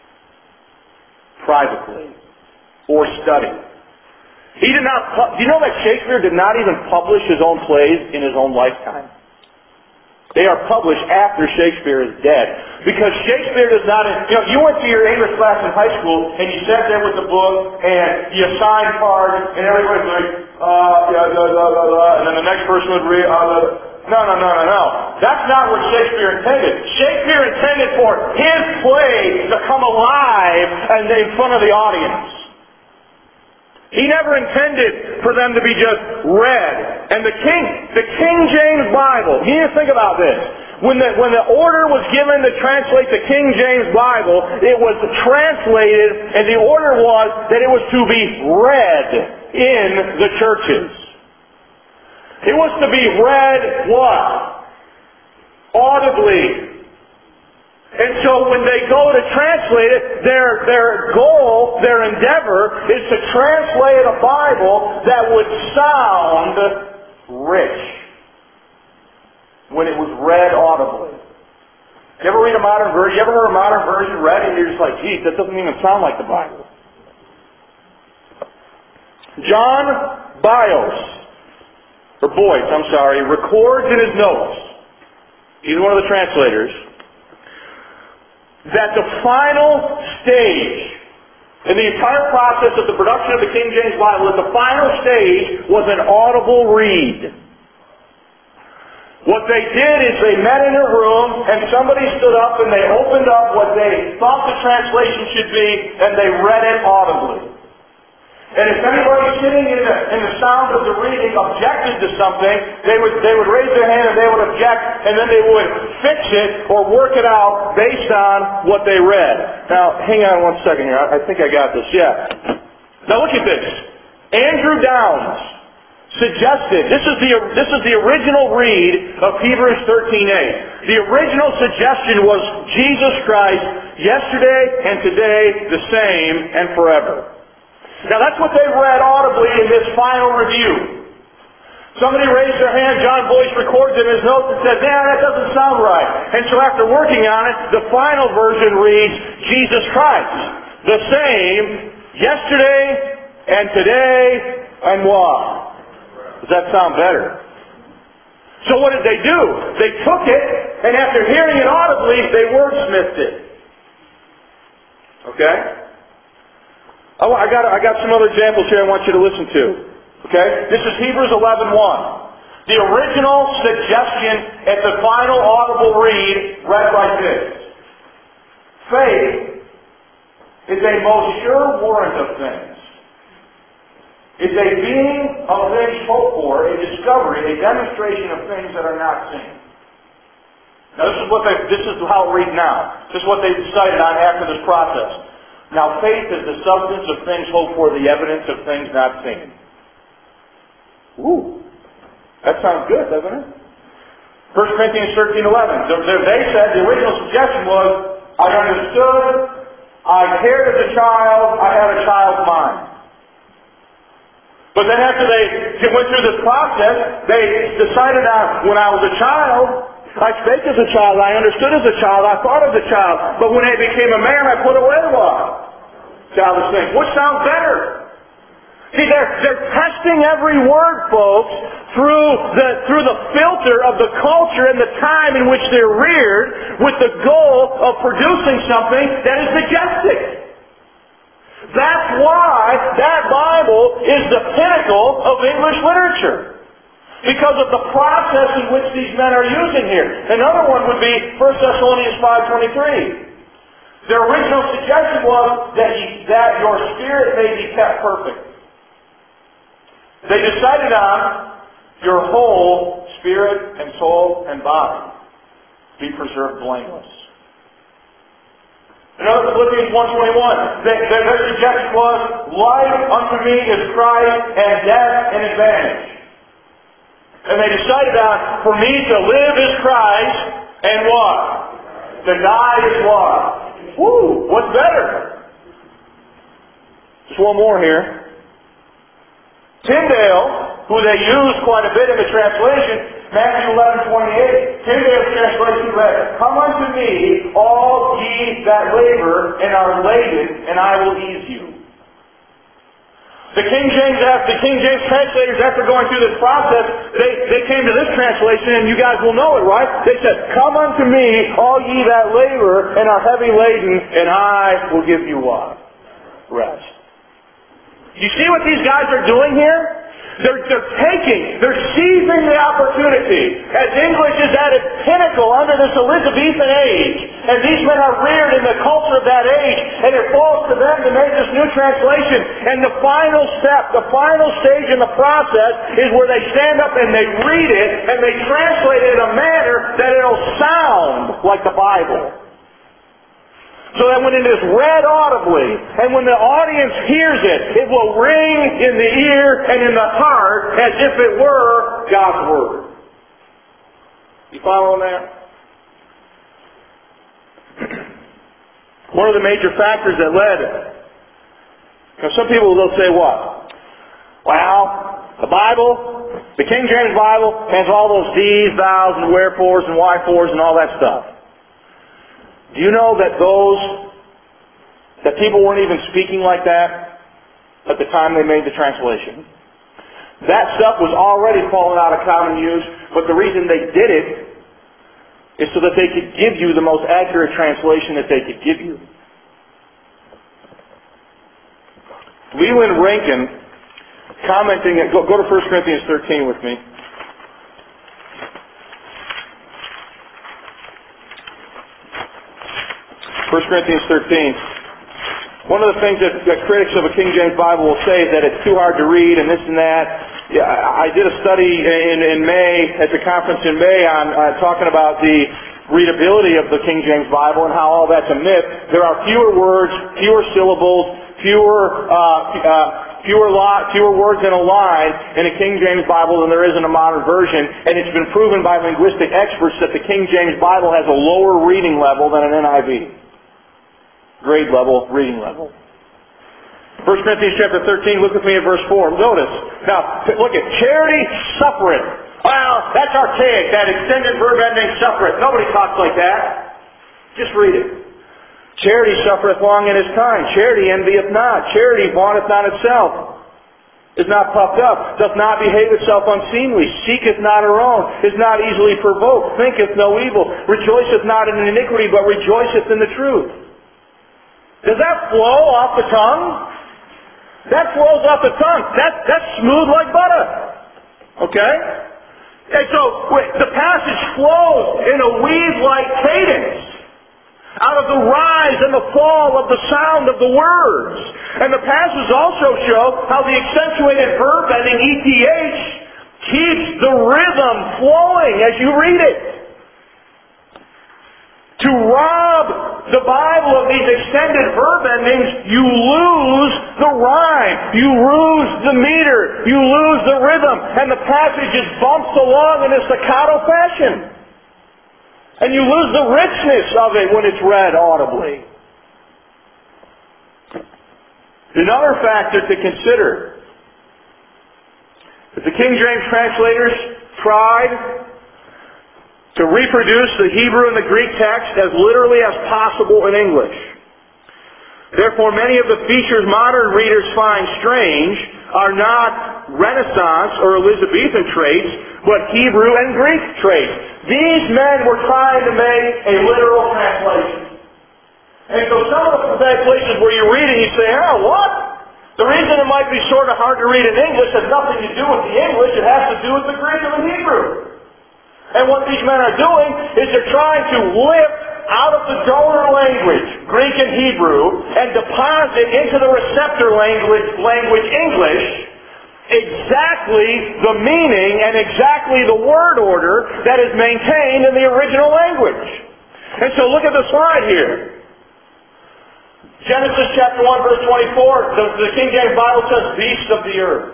privately or studied. He did not. Do you know that Shakespeare did not even publish his own plays in his own lifetime? They are published after Shakespeare is dead. Because Shakespeare does not... You know, you went to your English class in high school, and you sat there with the book, and you assigned cards, and everybody's like, uh, yeah, blah, blah, blah, blah, and then the next person would read, uh, no, no, no, no, no. That's not what Shakespeare intended. Shakespeare intended for his play to come alive and in front of the audience. He never intended for them to be just read. And the King, the King James Bible, you need to think about this. When the, when the order was given to translate the King James Bible, it was translated, and the order was that it was to be read in the churches. It was to be read what? Audibly. And so when they go to translate it, their, their goal, their endeavor, is to translate a Bible that would sound rich when it was read audibly. You ever read a modern version? You ever heard a modern version read and you're just like, geez, that doesn't even sound like the Bible. John Bios, or Boyce, I'm sorry, records in his notes, he's one of the translators, that the final stage in the entire process of the production of the King James Bible, that the final stage was an audible read. What they did is they met in a room and somebody stood up and they opened up what they thought the translation should be and they read it audibly. And if anybody sitting in the, in the sound of the reading objected to something, they would, they would raise their hand and they would object, and then they would fix it or work it out based on what they read. Now, hang on one second here. I, I think I got this. Yeah. Now look at this. Andrew Downs suggested, this is the, this is the original read of Hebrews thirteen eight. The original suggestion was Jesus Christ, yesterday and today the same and forever. Now that's what they read audibly in this final review. Somebody raised their hand, John Boyce records in his notes and said, yeah, that doesn't sound right. And so after working on it, the final version reads, Jesus Christ, the same, yesterday and today and what? Does that sound better? So what did they do? They took it, and after hearing it audibly, they wordsmithed it. Okay? Oh, I got I got some other examples here I want you to listen to. Okay? This is Hebrews eleven one. The original suggestion at the final audible read read like this. Faith is a most sure warrant of things. It's a being of things hoped for, a discovery, a demonstration of things that are not seen. Now this is what they, this is how it reads now. This is what they decided on after this process. Now faith is the substance of things hoped for, the evidence of things not seen. Ooh. That sounds good, doesn't it? First Corinthians thirteen eleven. They said the original suggestion was, I understood, I cared as a child, I had a child's mind. But then after they went through this process, they decided on, when I was a child, I spake as a child, I understood as a child, I thought as a child. But when I became a man, I put away what? Childish things. Which sounds better? See, they're, they're testing every word, folks, through the, through the filter of the culture and the time in which they're reared with the goal of producing something that is majestic. That's why that Bible is the pinnacle of English literature. Because of the process in which these men are using here. Another one would be First Thessalonians five twenty-three. Their original suggestion was that, ye, that your spirit may be kept perfect. They decided on your whole spirit and soul and body be preserved blameless. Another Philippians one twenty-one. Their, their suggestion was, life unto me is Christ and death an advantage. And they decided on, for me to live is Christ and what? To die is what? Woo! What's better? Just one more here. Tyndale, who they use quite a bit in the translation, Matthew eleven twenty-eight, Tyndale's translation read, come unto me, all ye that labor and are laden, and I will ease you. The King James, the King James translators, after going through this process, they, they came to this translation, and you guys will know it, right? They said, come unto me, all ye that labor and are heavy laden, and I will give you what? Rest. You see what these guys are doing here? They're, they're taking, they're seizing the opportunity. As English is at its pinnacle under this Elizabethan age, and these men are reared in the culture of that age, and it falls to them to make this new translation. And the final step, the final stage in the process is where they stand up and they read it, and they translate it in a manner that it'll sound like the Bible. So that when it is read audibly, and when the audience hears it, it will ring in the ear and in the heart as if it were God's Word. You following that? One of the major factors that led, now some people will say what? Well, the Bible, the King James Bible, has all those these, thous, and wherefores, and whyfores, and all that stuff. Do you know that those, that people weren't even speaking like that at the time they made the translation? That stuff was already falling out of common use, but the reason they did it is so that they could give you the most accurate translation that they could give you. Leland Rankin, commenting, go, go to First Corinthians thirteen with me. First Corinthians thirteen. One of the things that, that critics of a King James Bible will say is that it's too hard to read and this and that. Yeah, I did a study in, in May, at the conference in May, on uh, talking about the readability of the King James Bible and how all that's a myth. There are fewer words, fewer syllables, fewer uh, uh, fewer lot, fewer words in a line in a King James Bible than there is in a modern version, and it's been proven by linguistic experts that the King James Bible has a lower reading level than an N I V. Grade level, reading level. First Corinthians chapter thirteen, look with me at verse four. Notice, now, look at charity suffereth. Well, that's archaic, that extended verb ending suffereth. Nobody talks like that. Just read it. Charity suffereth long in his time. Charity envieth not. Charity vaunteth not itself. is not puffed up, doth not behave itself unseemly, seeketh not her own, is not easily provoked, thinketh no evil, rejoiceth not in iniquity, but rejoiceth in the truth. Does that flow off the tongue? That flows off the tongue. That, that's smooth like butter. Okay? And so the passage flows in a weed-like cadence out of the rise and the fall of the sound of the words. And the passages also show how the accentuated verb ending E T H keeps the rhythm flowing as you read it. To rob the Bible of these extended verb endings, you lose the rhyme, you lose the meter, you lose the rhythm, and the passage just bumps along in a staccato fashion. And you lose the richness of it when it's read audibly. Another factor to consider. If the King James translators tried to reproduce the Hebrew and the Greek text as literally as possible in English. Therefore, many of the features modern readers find strange are not Renaissance or Elizabethan traits, but Hebrew and Greek traits. These men were trying to make a literal translation. And so some of the translations where you read it, you say, oh, what? The reason it might be sort of hard to read in English has nothing to do with the English, it has to do with the Greek and the Hebrew. And what these men are doing is they're trying to lift out of the donor language, Greek and Hebrew, and deposit into the receptor language, language English, exactly the meaning and exactly the word order that is maintained in the original language. And so look at the slide here. Genesis chapter one, verse twenty-four, the, the King James Bible says, beasts of the earth.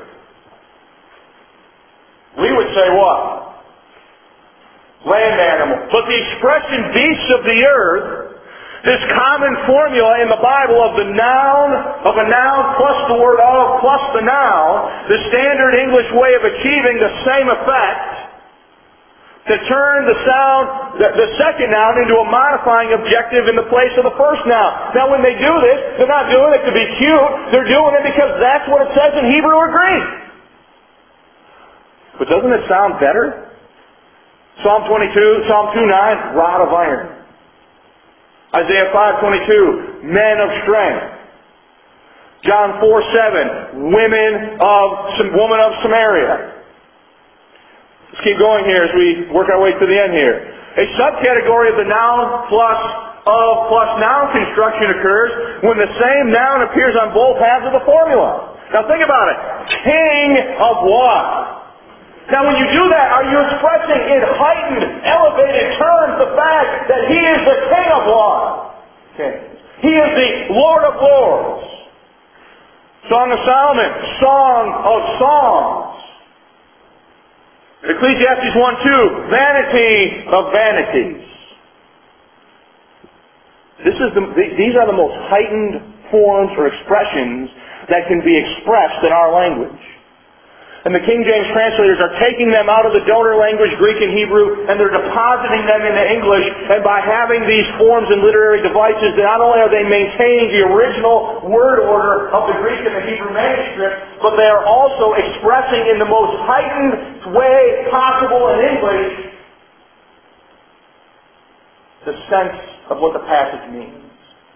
We would say what? Land animal. But the expression beasts of the earth, this common formula in the Bible of the noun, of a noun plus the word of plus the noun, the standard English way of achieving the same effect, to turn the sound, the, the second noun into a modifying objective in the place of the first noun. Now when they do this, they're not doing it to be cute, they're doing it because that's what it says in Hebrew or Greek. But doesn't it sound better? Psalm twenty-two, Psalm two nine, rod of iron. Isaiah five twenty-two, men of strength. John four seven, women of, woman of Samaria. Let's keep going here as we work our way to the end here. A subcategory of the noun plus of plus noun construction occurs when the same noun appears on both halves of the formula. Now think about it. King of what? Now when you do that, are you expressing in heightened, elevated terms the fact that He is the King of what? King. He is the Lord of Lords. Song of Solomon, Song of Songs. Ecclesiastes one two, vanity of vanities. This is the, these are the most heightened forms or expressions that can be expressed in our language. And the King James translators are taking them out of the donor language, Greek and Hebrew, and they're depositing them into English. And by having these forms and literary devices, not only are they maintaining the original word order of the Greek and the Hebrew manuscript, but they are also expressing in the most heightened way possible in English the sense of what the passage means.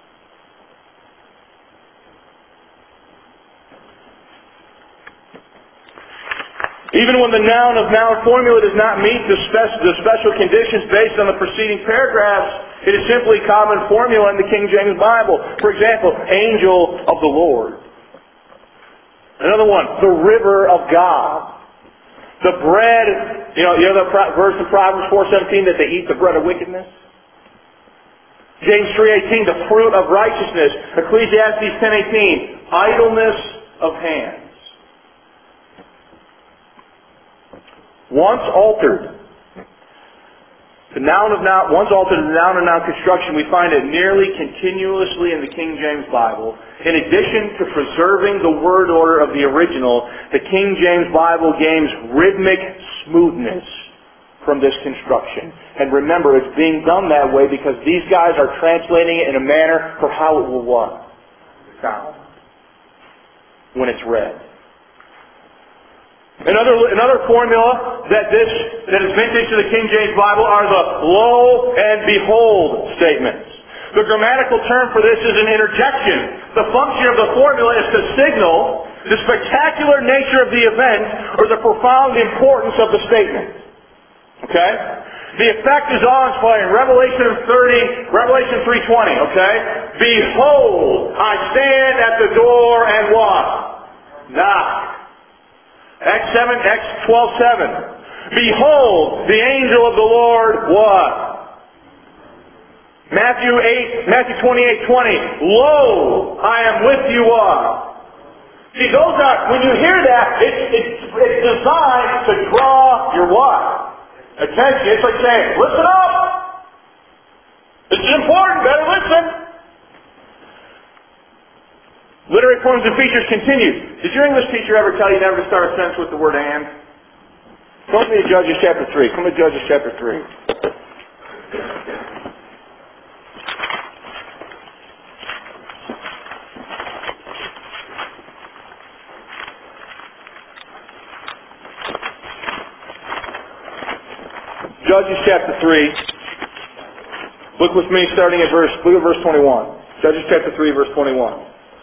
Even when the noun of noun formula does not meet the, spe- the special conditions based on the preceding paragraphs, it is simply common formula in the King James Bible. For example, angel of the Lord. Another one, the river of God. The bread, you know, you know the verse in Proverbs four seventeen that they eat the bread of wickedness? James three eighteen, the fruit of righteousness. Ecclesiastes ten eighteen, idleness of hands. Once altered, the noun of noun, once altered the noun of noun construction, we find it nearly continuously in the King James Bible. In addition to preserving the word order of the original, the King James Bible gains rhythmic smoothness from this construction. And remember, it's being done that way because these guys are translating it in a manner for how it will what? Sound when it's read. Another, another formula that this that is vintage to the King James Bible are the lo and behold statements. The grammatical term for this is an interjection. The function of the formula is to signal the spectacular nature of the event or the profound importance of the statement. Okay? The effect is awe-inspiring. Revelation thirty, Revelation three twenty, okay? Behold, I stand at the door and what? Knock. Acts seven, Acts twelve seven. Behold, the angel of the Lord what? Matthew eight, Matthew twenty-eight twenty. Lo, I am with you what? See, those are, when you hear that, it's, it's, it's designed to draw your what? Attention. It's like saying, listen up! This is important, better listen! Literary forms and features continue. Did your English teacher ever tell you never to start a sentence with the word and? Come with me to Judges chapter three. Come to Judges chapter three. Judges chapter three. Look with me starting at verse, look at verse twenty-one. Judges chapter three, verse twenty-one.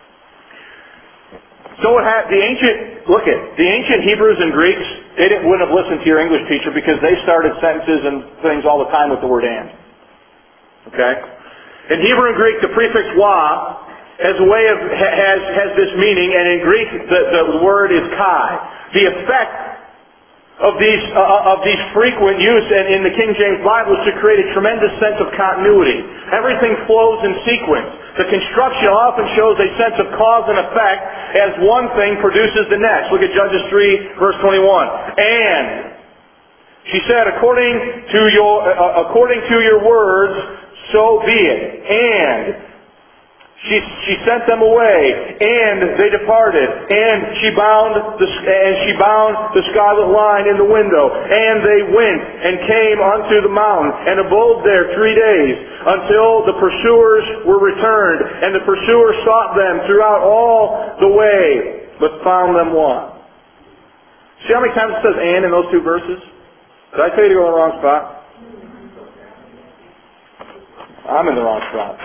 So it had, the ancient, look at, the ancient Hebrews and Greeks, they didn't, wouldn't have listened to your English teacher because they started sentences and things all the time with the word and. Okay? In Hebrew and Greek, the prefix wa has a way of, has, has this meaning, and in Greek, the, the word is kai. The effect of these uh, of these frequent use and in the King James Bible is to create a tremendous sense of continuity. Everything flows in sequence. The construction often shows a sense of cause and effect as one thing produces the next. Look at Judges three, verse twenty-one. And she said, according to your uh, according to your words, so be it. And She, she sent them away, and they departed, and she bound the and she bound the scarlet line in the window, and they went and came unto the mountain, and abode there three days, until the pursuers were returned, and the pursuers sought them throughout all the way, but found them what? See how many times it says "and" in those two verses? Did I tell you to go in the wrong spot? I'm in the wrong spot.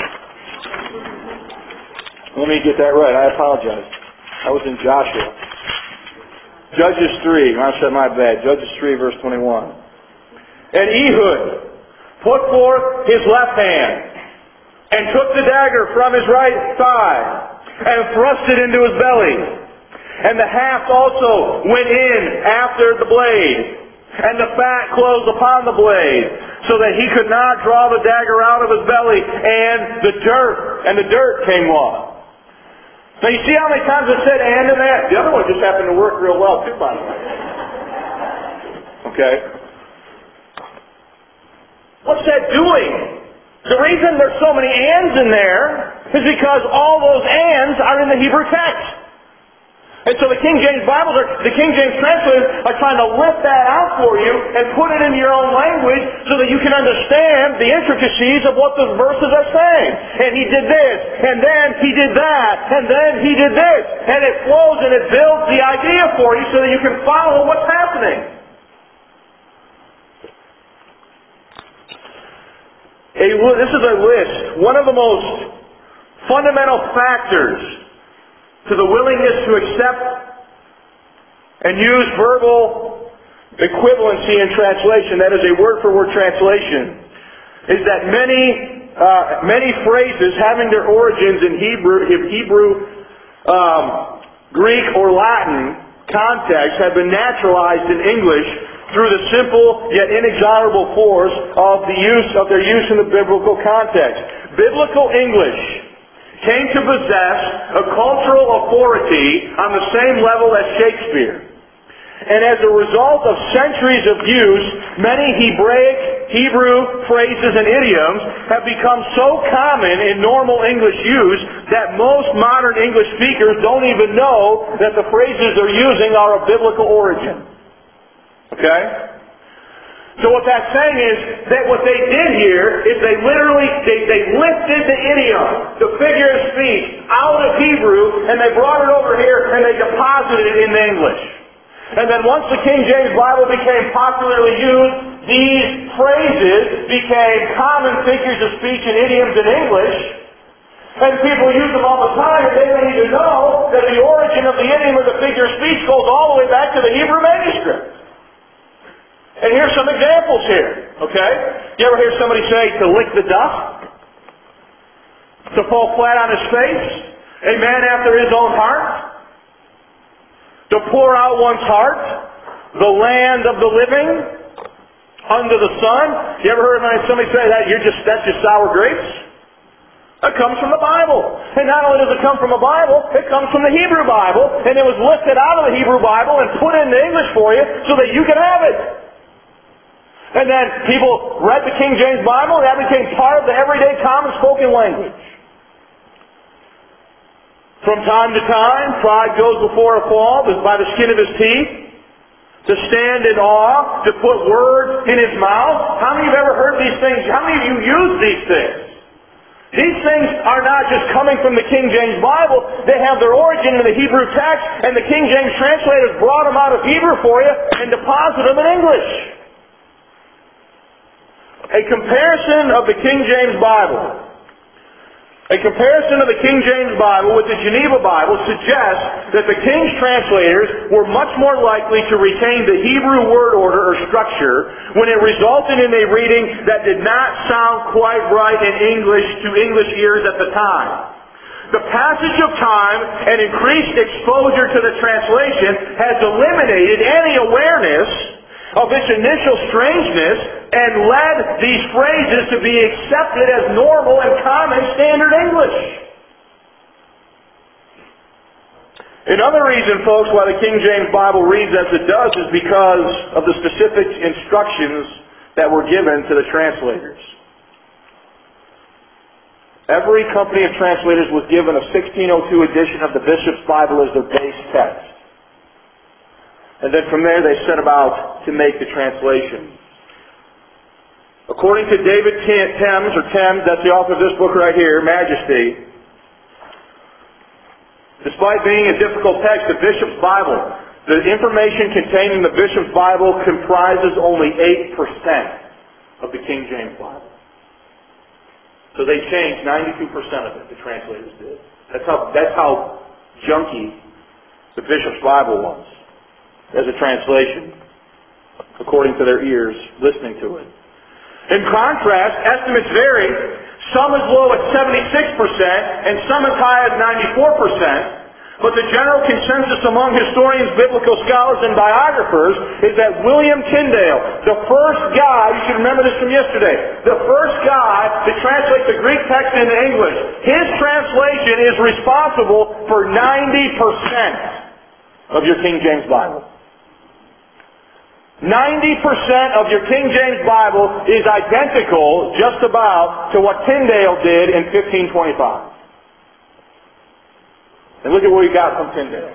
Let me get that right. I apologize. I was in Joshua. Judges three. I said my bad. Judges three, verse twenty-one. And Ehud put forth his left hand and took the dagger from his right thigh and thrust it into his belly. And the haft also went in after the blade, and the fat closed upon the blade, so that he could not draw the dagger out of his belly. And the dirt, and the dirt came off. Now you see how many times it said "and" in that? The other one just happened to work real well too, by the way. Okay? What's that doing? The reason there's so many "ands" in there is because all those "ands" are in the Hebrew text. And so the King James Bibles, are, the King James translators are trying to lift that out for you and put it in your own language so that you can understand the intricacies of what the verses are saying. And he did this, and then he did that, and then he did this. And it flows and it builds the idea for you so that you can follow what's happening. A, this is a list. One of the most fundamental factors to the willingness to accept and use verbal equivalency in translation, that is a word-for-word translation, is that many uh, many phrases having their origins in Hebrew, in Hebrew, um, Greek, or Latin context have been naturalized in English through the simple yet inexorable force of the use of their use in the biblical context. Biblical English came to possess a cultural authority on the same level as Shakespeare. And as a result of centuries of use, many Hebraic, Hebrew phrases and idioms have become so common in normal English use that most modern English speakers don't even know that the phrases they're using are of biblical origin. Okay? So what that's saying is that what they did here is they literally, they, they lifted the idiom, the figure of speech, out of Hebrew, and they brought it over here and they deposited it into English. And then once the King James Bible became popularly used, these phrases became common figures of speech and idioms in English. And people use them all the time, and they don't need to know that the origin of the idiom or the figure of speech goes all the way back to the Hebrew manuscript. And here's some examples here, okay? You ever hear somebody say, to lick the dust? To fall flat on his face? A man after his own heart? To pour out one's heart? The land of the living? Under the sun? You ever heard somebody say that? You're just, that's just sour grapes? It comes from the Bible. And not only does it come from the Bible, it comes from the Hebrew Bible, and it was lifted out of the Hebrew Bible and put into English for you so that you could have it. And then people read the King James Bible, and that became part of the everyday common spoken language. From time to time, pride goes before a fall, by the skin of his teeth, to stand in awe, to put words in his mouth. How many of you have ever heard these things? How many of you use these things? These things are not just coming from the King James Bible. They have their origin in the Hebrew text, and the King James translators brought them out of Hebrew for you and deposited them in English. A comparison of the King James Bible. A comparison of the King James Bible with the Geneva Bible suggests that the King's translators were much more likely to retain the Hebrew word order or structure when it resulted in a reading that did not sound quite right in English to English ears at the time. The passage of time and increased exposure to the translation has eliminated any awareness of its initial strangeness and led these phrases to be accepted as normal and common standard English. Another reason, folks, why the King James Bible reads as it does is because of the specific instructions that were given to the translators. Every company of translators was given a sixteen oh two edition of the Bishop's Bible as their base text. And then from there they set about to make the translation. According to David Thames, or Thames, that's the author of this book right here, Majesty, despite being a difficult text, the Bishop's Bible, the information contained in the Bishop's Bible comprises only eight percent of the King James Bible. So they changed ninety-two percent of it, the translators did. That's how, that's how junky the Bishop's Bible was as a translation, according to their ears, listening to it. In contrast, estimates vary, some as low as seventy-six percent and some as high as ninety-four percent, but the general consensus among historians, biblical scholars, and biographers is that William Tyndale, the first guy, you should remember this from yesterday, the first guy to translate the Greek text into English, his translation is responsible for ninety percent of your King James Bible. ninety percent of your King James Bible is identical, just about, to what Tyndale did in fifteen twenty-five. And look at what we got from Tyndale.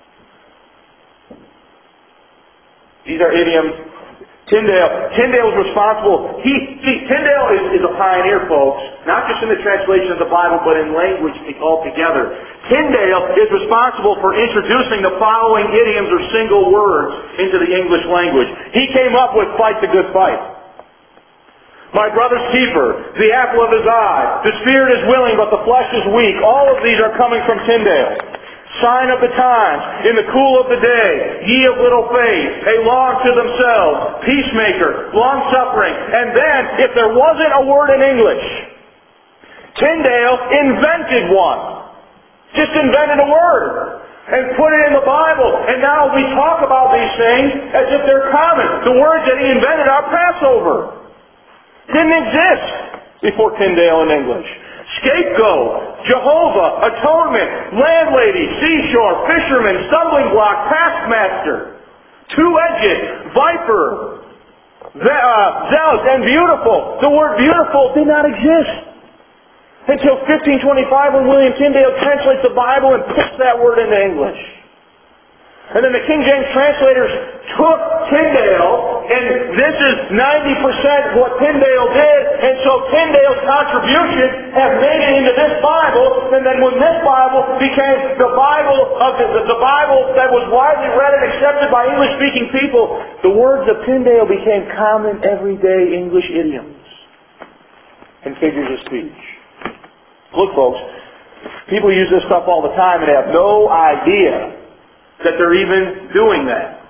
These are idioms. Tyndale, Tyndale was responsible. He, see, Tyndale is, is a pioneer, folks, not just in the translation of the Bible, but in language altogether. Tyndale is responsible for introducing the following idioms or single words into the English language. He came up with "fight the good fight." "My brother's keeper," "the apple of his eye," "the spirit is willing but the flesh is weak." All of these are coming from Tyndale. "Sign of the times," "in the cool of the day," "ye of little faith," "a law to themselves," "peacemaker," "long-suffering." And then, if there wasn't a word in English, Tyndale invented one. Just invented a word and put it in the Bible. And now we talk about these things as if they're common. The words that he invented are Passover. Didn't exist before Tyndale in English. Scapegoat, Jehovah, atonement, landlady, seashore, fisherman, stumbling block, taskmaster, two-edged, viper, uh, zealous, and beautiful. The word beautiful did not exist until fifteen twenty-five, when William Tyndale translates the Bible and puts that word into English. And then the King James translators took Tyndale and this is ninety percent what Tyndale did, and so Tyndale's contribution have made it into this Bible, and then when this Bible became the Bible of the, the, the Bible that was widely read and accepted by English-speaking people, the words of Tyndale became common, everyday English idioms and figures of speech. Look, folks, people use this stuff all the time and have no idea that they're even doing that.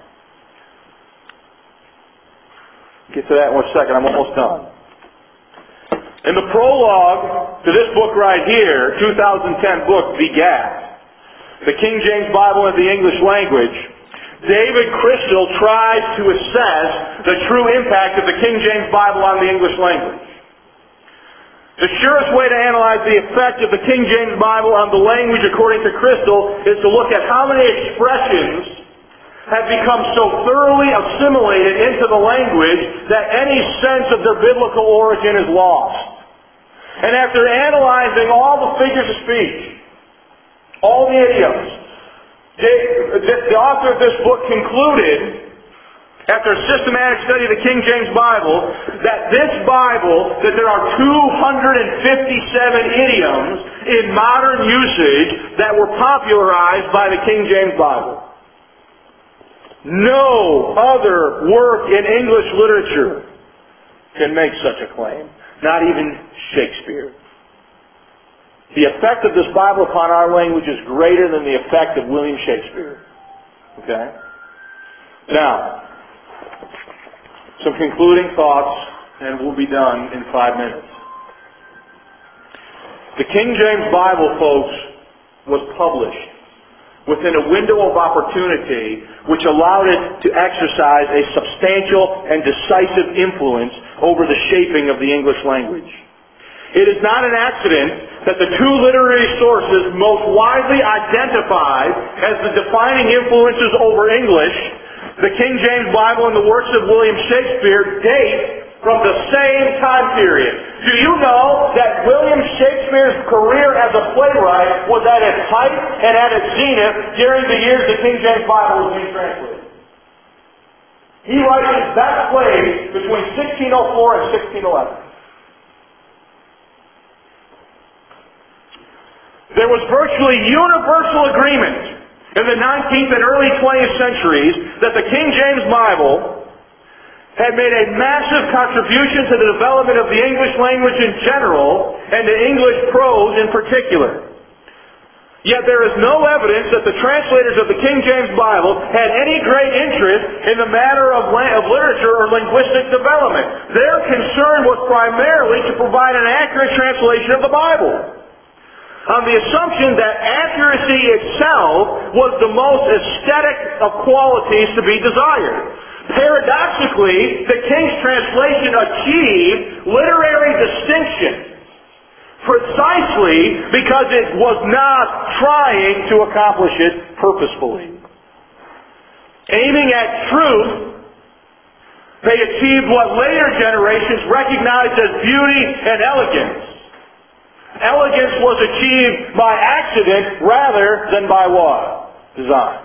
Get to that in one second. I'm almost done. In the prologue to this book right here, two thousand ten book, Begat, the King James Bible in the English language, David Crystal tries to assess the true impact of the King James Bible on the English language. The surest way to analyze the effect of the King James Bible on the language, according to Crystal, is to look at how many expressions have become so thoroughly assimilated into the language that any sense of their biblical origin is lost. And after analyzing all the figures of speech, all the idioms, the author of this book concluded, after a systematic study of the King James Bible, that this Bible, that there are two hundred fifty-seven idioms in modern usage that were popularized by the King James Bible. No other work in English literature can make such a claim. Not even Shakespeare. The effect of this Bible upon our language is greater than the effect of William Shakespeare. Okay? Now, some concluding thoughts, and we'll be done in five minutes. The King James Bible, folks, was published within a window of opportunity which allowed it to exercise a substantial and decisive influence over the shaping of the English language. It is not an accident that the two literary sources most widely identified as the defining influences over English, the King James Bible and the works of William Shakespeare, date from the same time period. Do you know that William Shakespeare's career as a playwright was at its height and at its zenith during the years the King James Bible was being translated? He writes his best plays between sixteen oh four and sixteen eleven. There was virtually universal agreement in the nineteenth and early twentieth centuries that the King James Bible had made a massive contribution to the development of the English language in general and to English prose in particular. Yet there is no evidence that the translators of the King James Bible had any great interest in the matter of, la- of literature or linguistic development. Their concern was primarily to provide an accurate translation of the Bible, on the assumption that accuracy itself was the most aesthetic of qualities to be desired. Paradoxically, the King's translation achieved literary distinction precisely because it was not trying to accomplish it purposefully. Aiming at truth, they achieved what later generations recognized as beauty and elegance. Elegance was achieved by accident rather than by what? Design.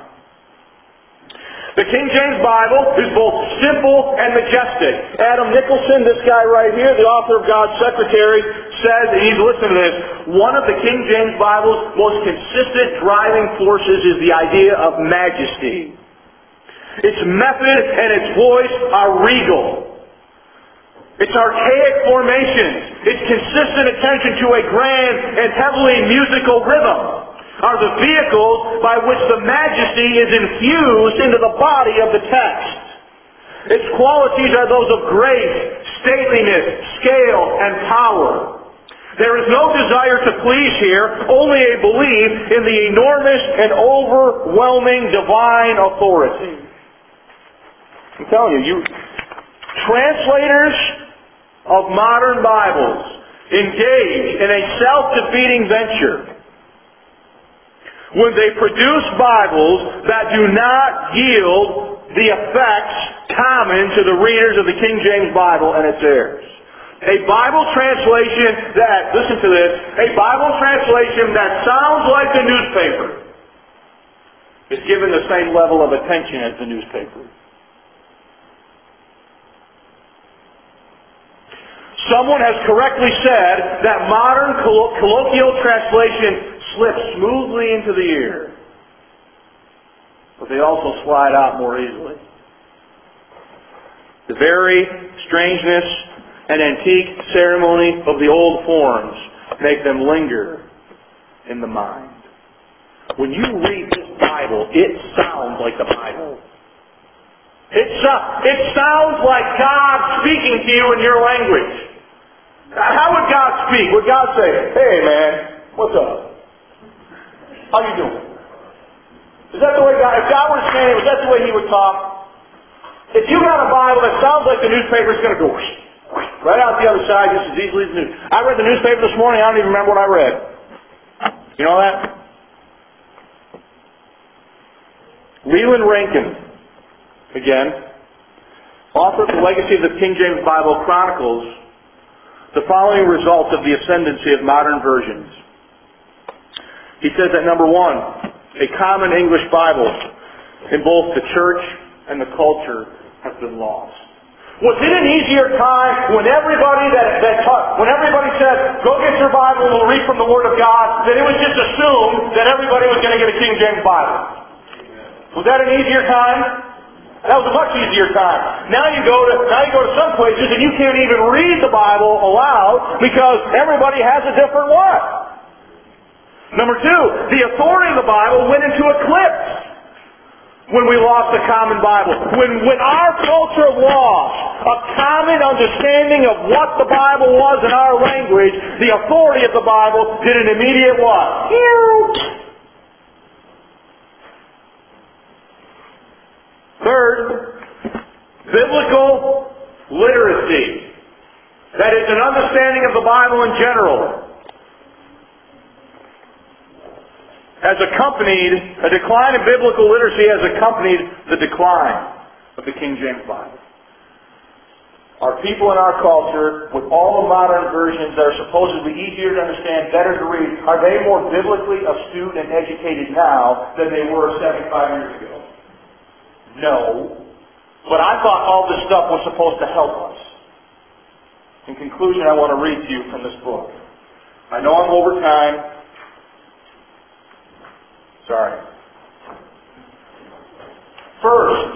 The King James Bible is both simple and majestic. Adam Nicholson, this guy right here, the author of God's Secretary, says, and he's listening to this, one of the King James Bible's most consistent driving forces is the idea of majesty. Its method and its voice are regal. Its archaic formations, its consistent attention to a grand and heavily musical rhythm are the vehicles by which the majesty is infused into the body of the text. Its qualities are those of grace, stateliness, scale, and power. There is no desire to please here, only a belief in the enormous and overwhelming divine authority. I'm telling you, you translators of modern Bibles engage in a self-defeating venture when they produce Bibles that do not yield the effects common to the readers of the King James Bible and its heirs. A Bible translation that, listen to this, a Bible translation that sounds like the newspaper is given the same level of attention as the newspaper. Someone has correctly said that modern collo- colloquial translation slips smoothly into the ear, but they also slide out more easily. The very strangeness and antique ceremony of the old forms make them linger in the mind. When you read this Bible, it sounds like the Bible. It, uh, it sounds like God speaking to you in your language. How would God speak? Would God say, "Hey man, what's up? How you doing?" Is that the way God, if God were saying, was that the way He would talk? If you got a Bible that sounds like the newspaper, it's going to go right out the other side just as easily as the news. I read the newspaper this morning, I don't even remember what I read. You know that? Leland Rankin, again, author of the Legacy of the King James Bible, chronicles the following results of the ascendancy of modern versions. He says that number one, a common English Bible in both the church and the culture has been lost. Was it an easier time when everybody that, that taught, when everybody said, "Go get your Bible and we'll read from the Word of God," that it was just assumed that everybody was going to get a King James Bible? Was that an easier time? That was a much easier time. Now you go to now you go to some places and you can't even read the Bible aloud because everybody has a different one. Number two, the authority of the Bible went into eclipse when we lost the common Bible. When when our culture lost a common understanding of what the Bible was in our language, the authority of the Bible did an immediate what? Third, biblical literacy. That is an understanding of the Bible in general has accompanied, a decline in biblical literacy has accompanied the decline of the King James Bible. Our people in our culture, with all the modern versions that are supposedly easier to understand, better to read, are they more biblically astute and educated now than they were seventy-five years ago? No. But I thought all this stuff was supposed to help us. In conclusion, I want to read to you from this book. I know I'm over time. Sorry. First,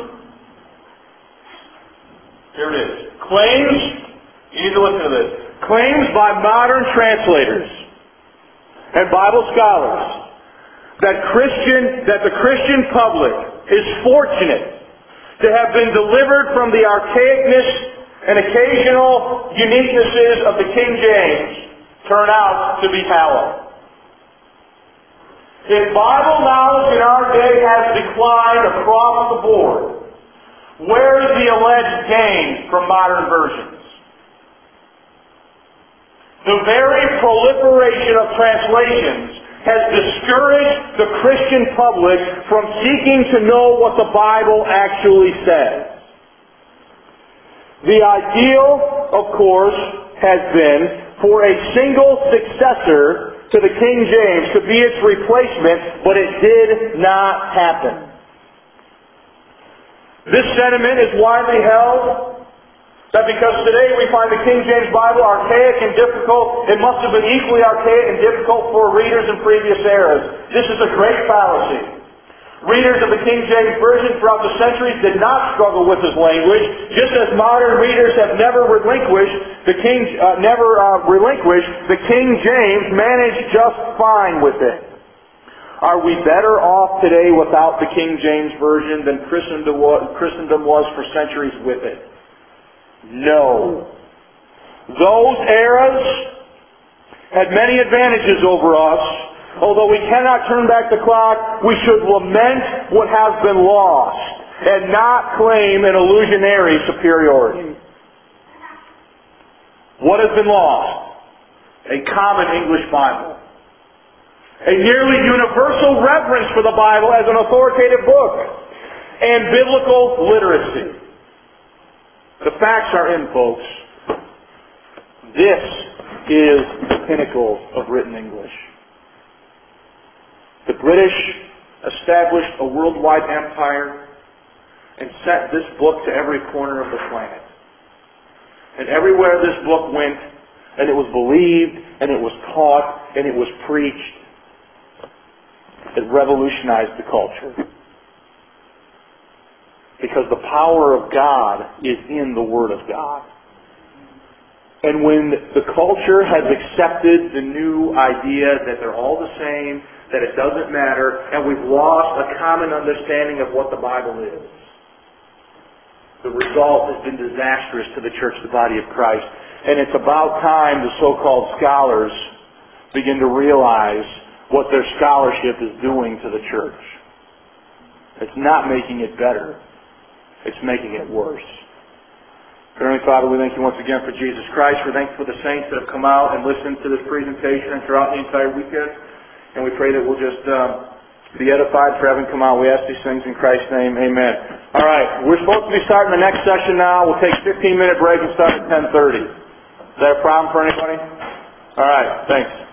here it is. Claims, you need to listen to this. Claims by modern translators and Bible scholars that Christian, that the Christian public is fortunate to have been delivered from the archaicness and occasional uniquenesses of the King James turn out to be hollow. If Bible knowledge in our day has declined across the board, where is the alleged gain from modern versions? The very proliferation of translations has discouraged the Christian public from seeking to know what the Bible actually says. The ideal, of course, has been for a single successor to the King James to be its replacement, but it did not happen. This sentiment is widely held that because today we find the King James Bible archaic and difficult, it must have been equally archaic and difficult for readers in previous eras. This is a great fallacy. Readers of the King James Version throughout the centuries did not struggle with his language, just as modern readers have never relinquished the King, uh, never uh, relinquished the King James, managed just fine with it. Are we better off today without the King James Version than Christendom was, Christendom was for centuries with it? No. Those eras had many advantages over us. Although we cannot turn back the clock, we should lament what has been lost and not claim an illusionary superiority. What has been lost? A common English Bible. A nearly universal reverence for the Bible as an authoritative book. And biblical literacy. The facts are in, folks. This is the pinnacle of written English. The British established a worldwide empire and sent this book to every corner of the planet. And everywhere this book went, and it was believed, and it was taught, and it was preached, it revolutionized the culture. Because the power of God is in the Word of God. And when the culture has accepted the new idea that they're all the same, that it doesn't matter, and we've lost a common understanding of what the Bible is, the result has been disastrous to the church, the body of Christ. And it's about time the so-called scholars begin to realize what their scholarship is doing to the church. It's not making it better. It's making it worse. Heavenly Father, we thank you once again for Jesus Christ. We thank you for the saints that have come out and listened to this presentation and throughout the entire weekend. And we pray that we'll just um, be edified for having come out. We ask these things in Christ's name. Amen. All right. We're supposed to be starting the next session now. We'll take a fifteen minute break and start at ten thirty. Is that a problem for anybody? All right. Thanks.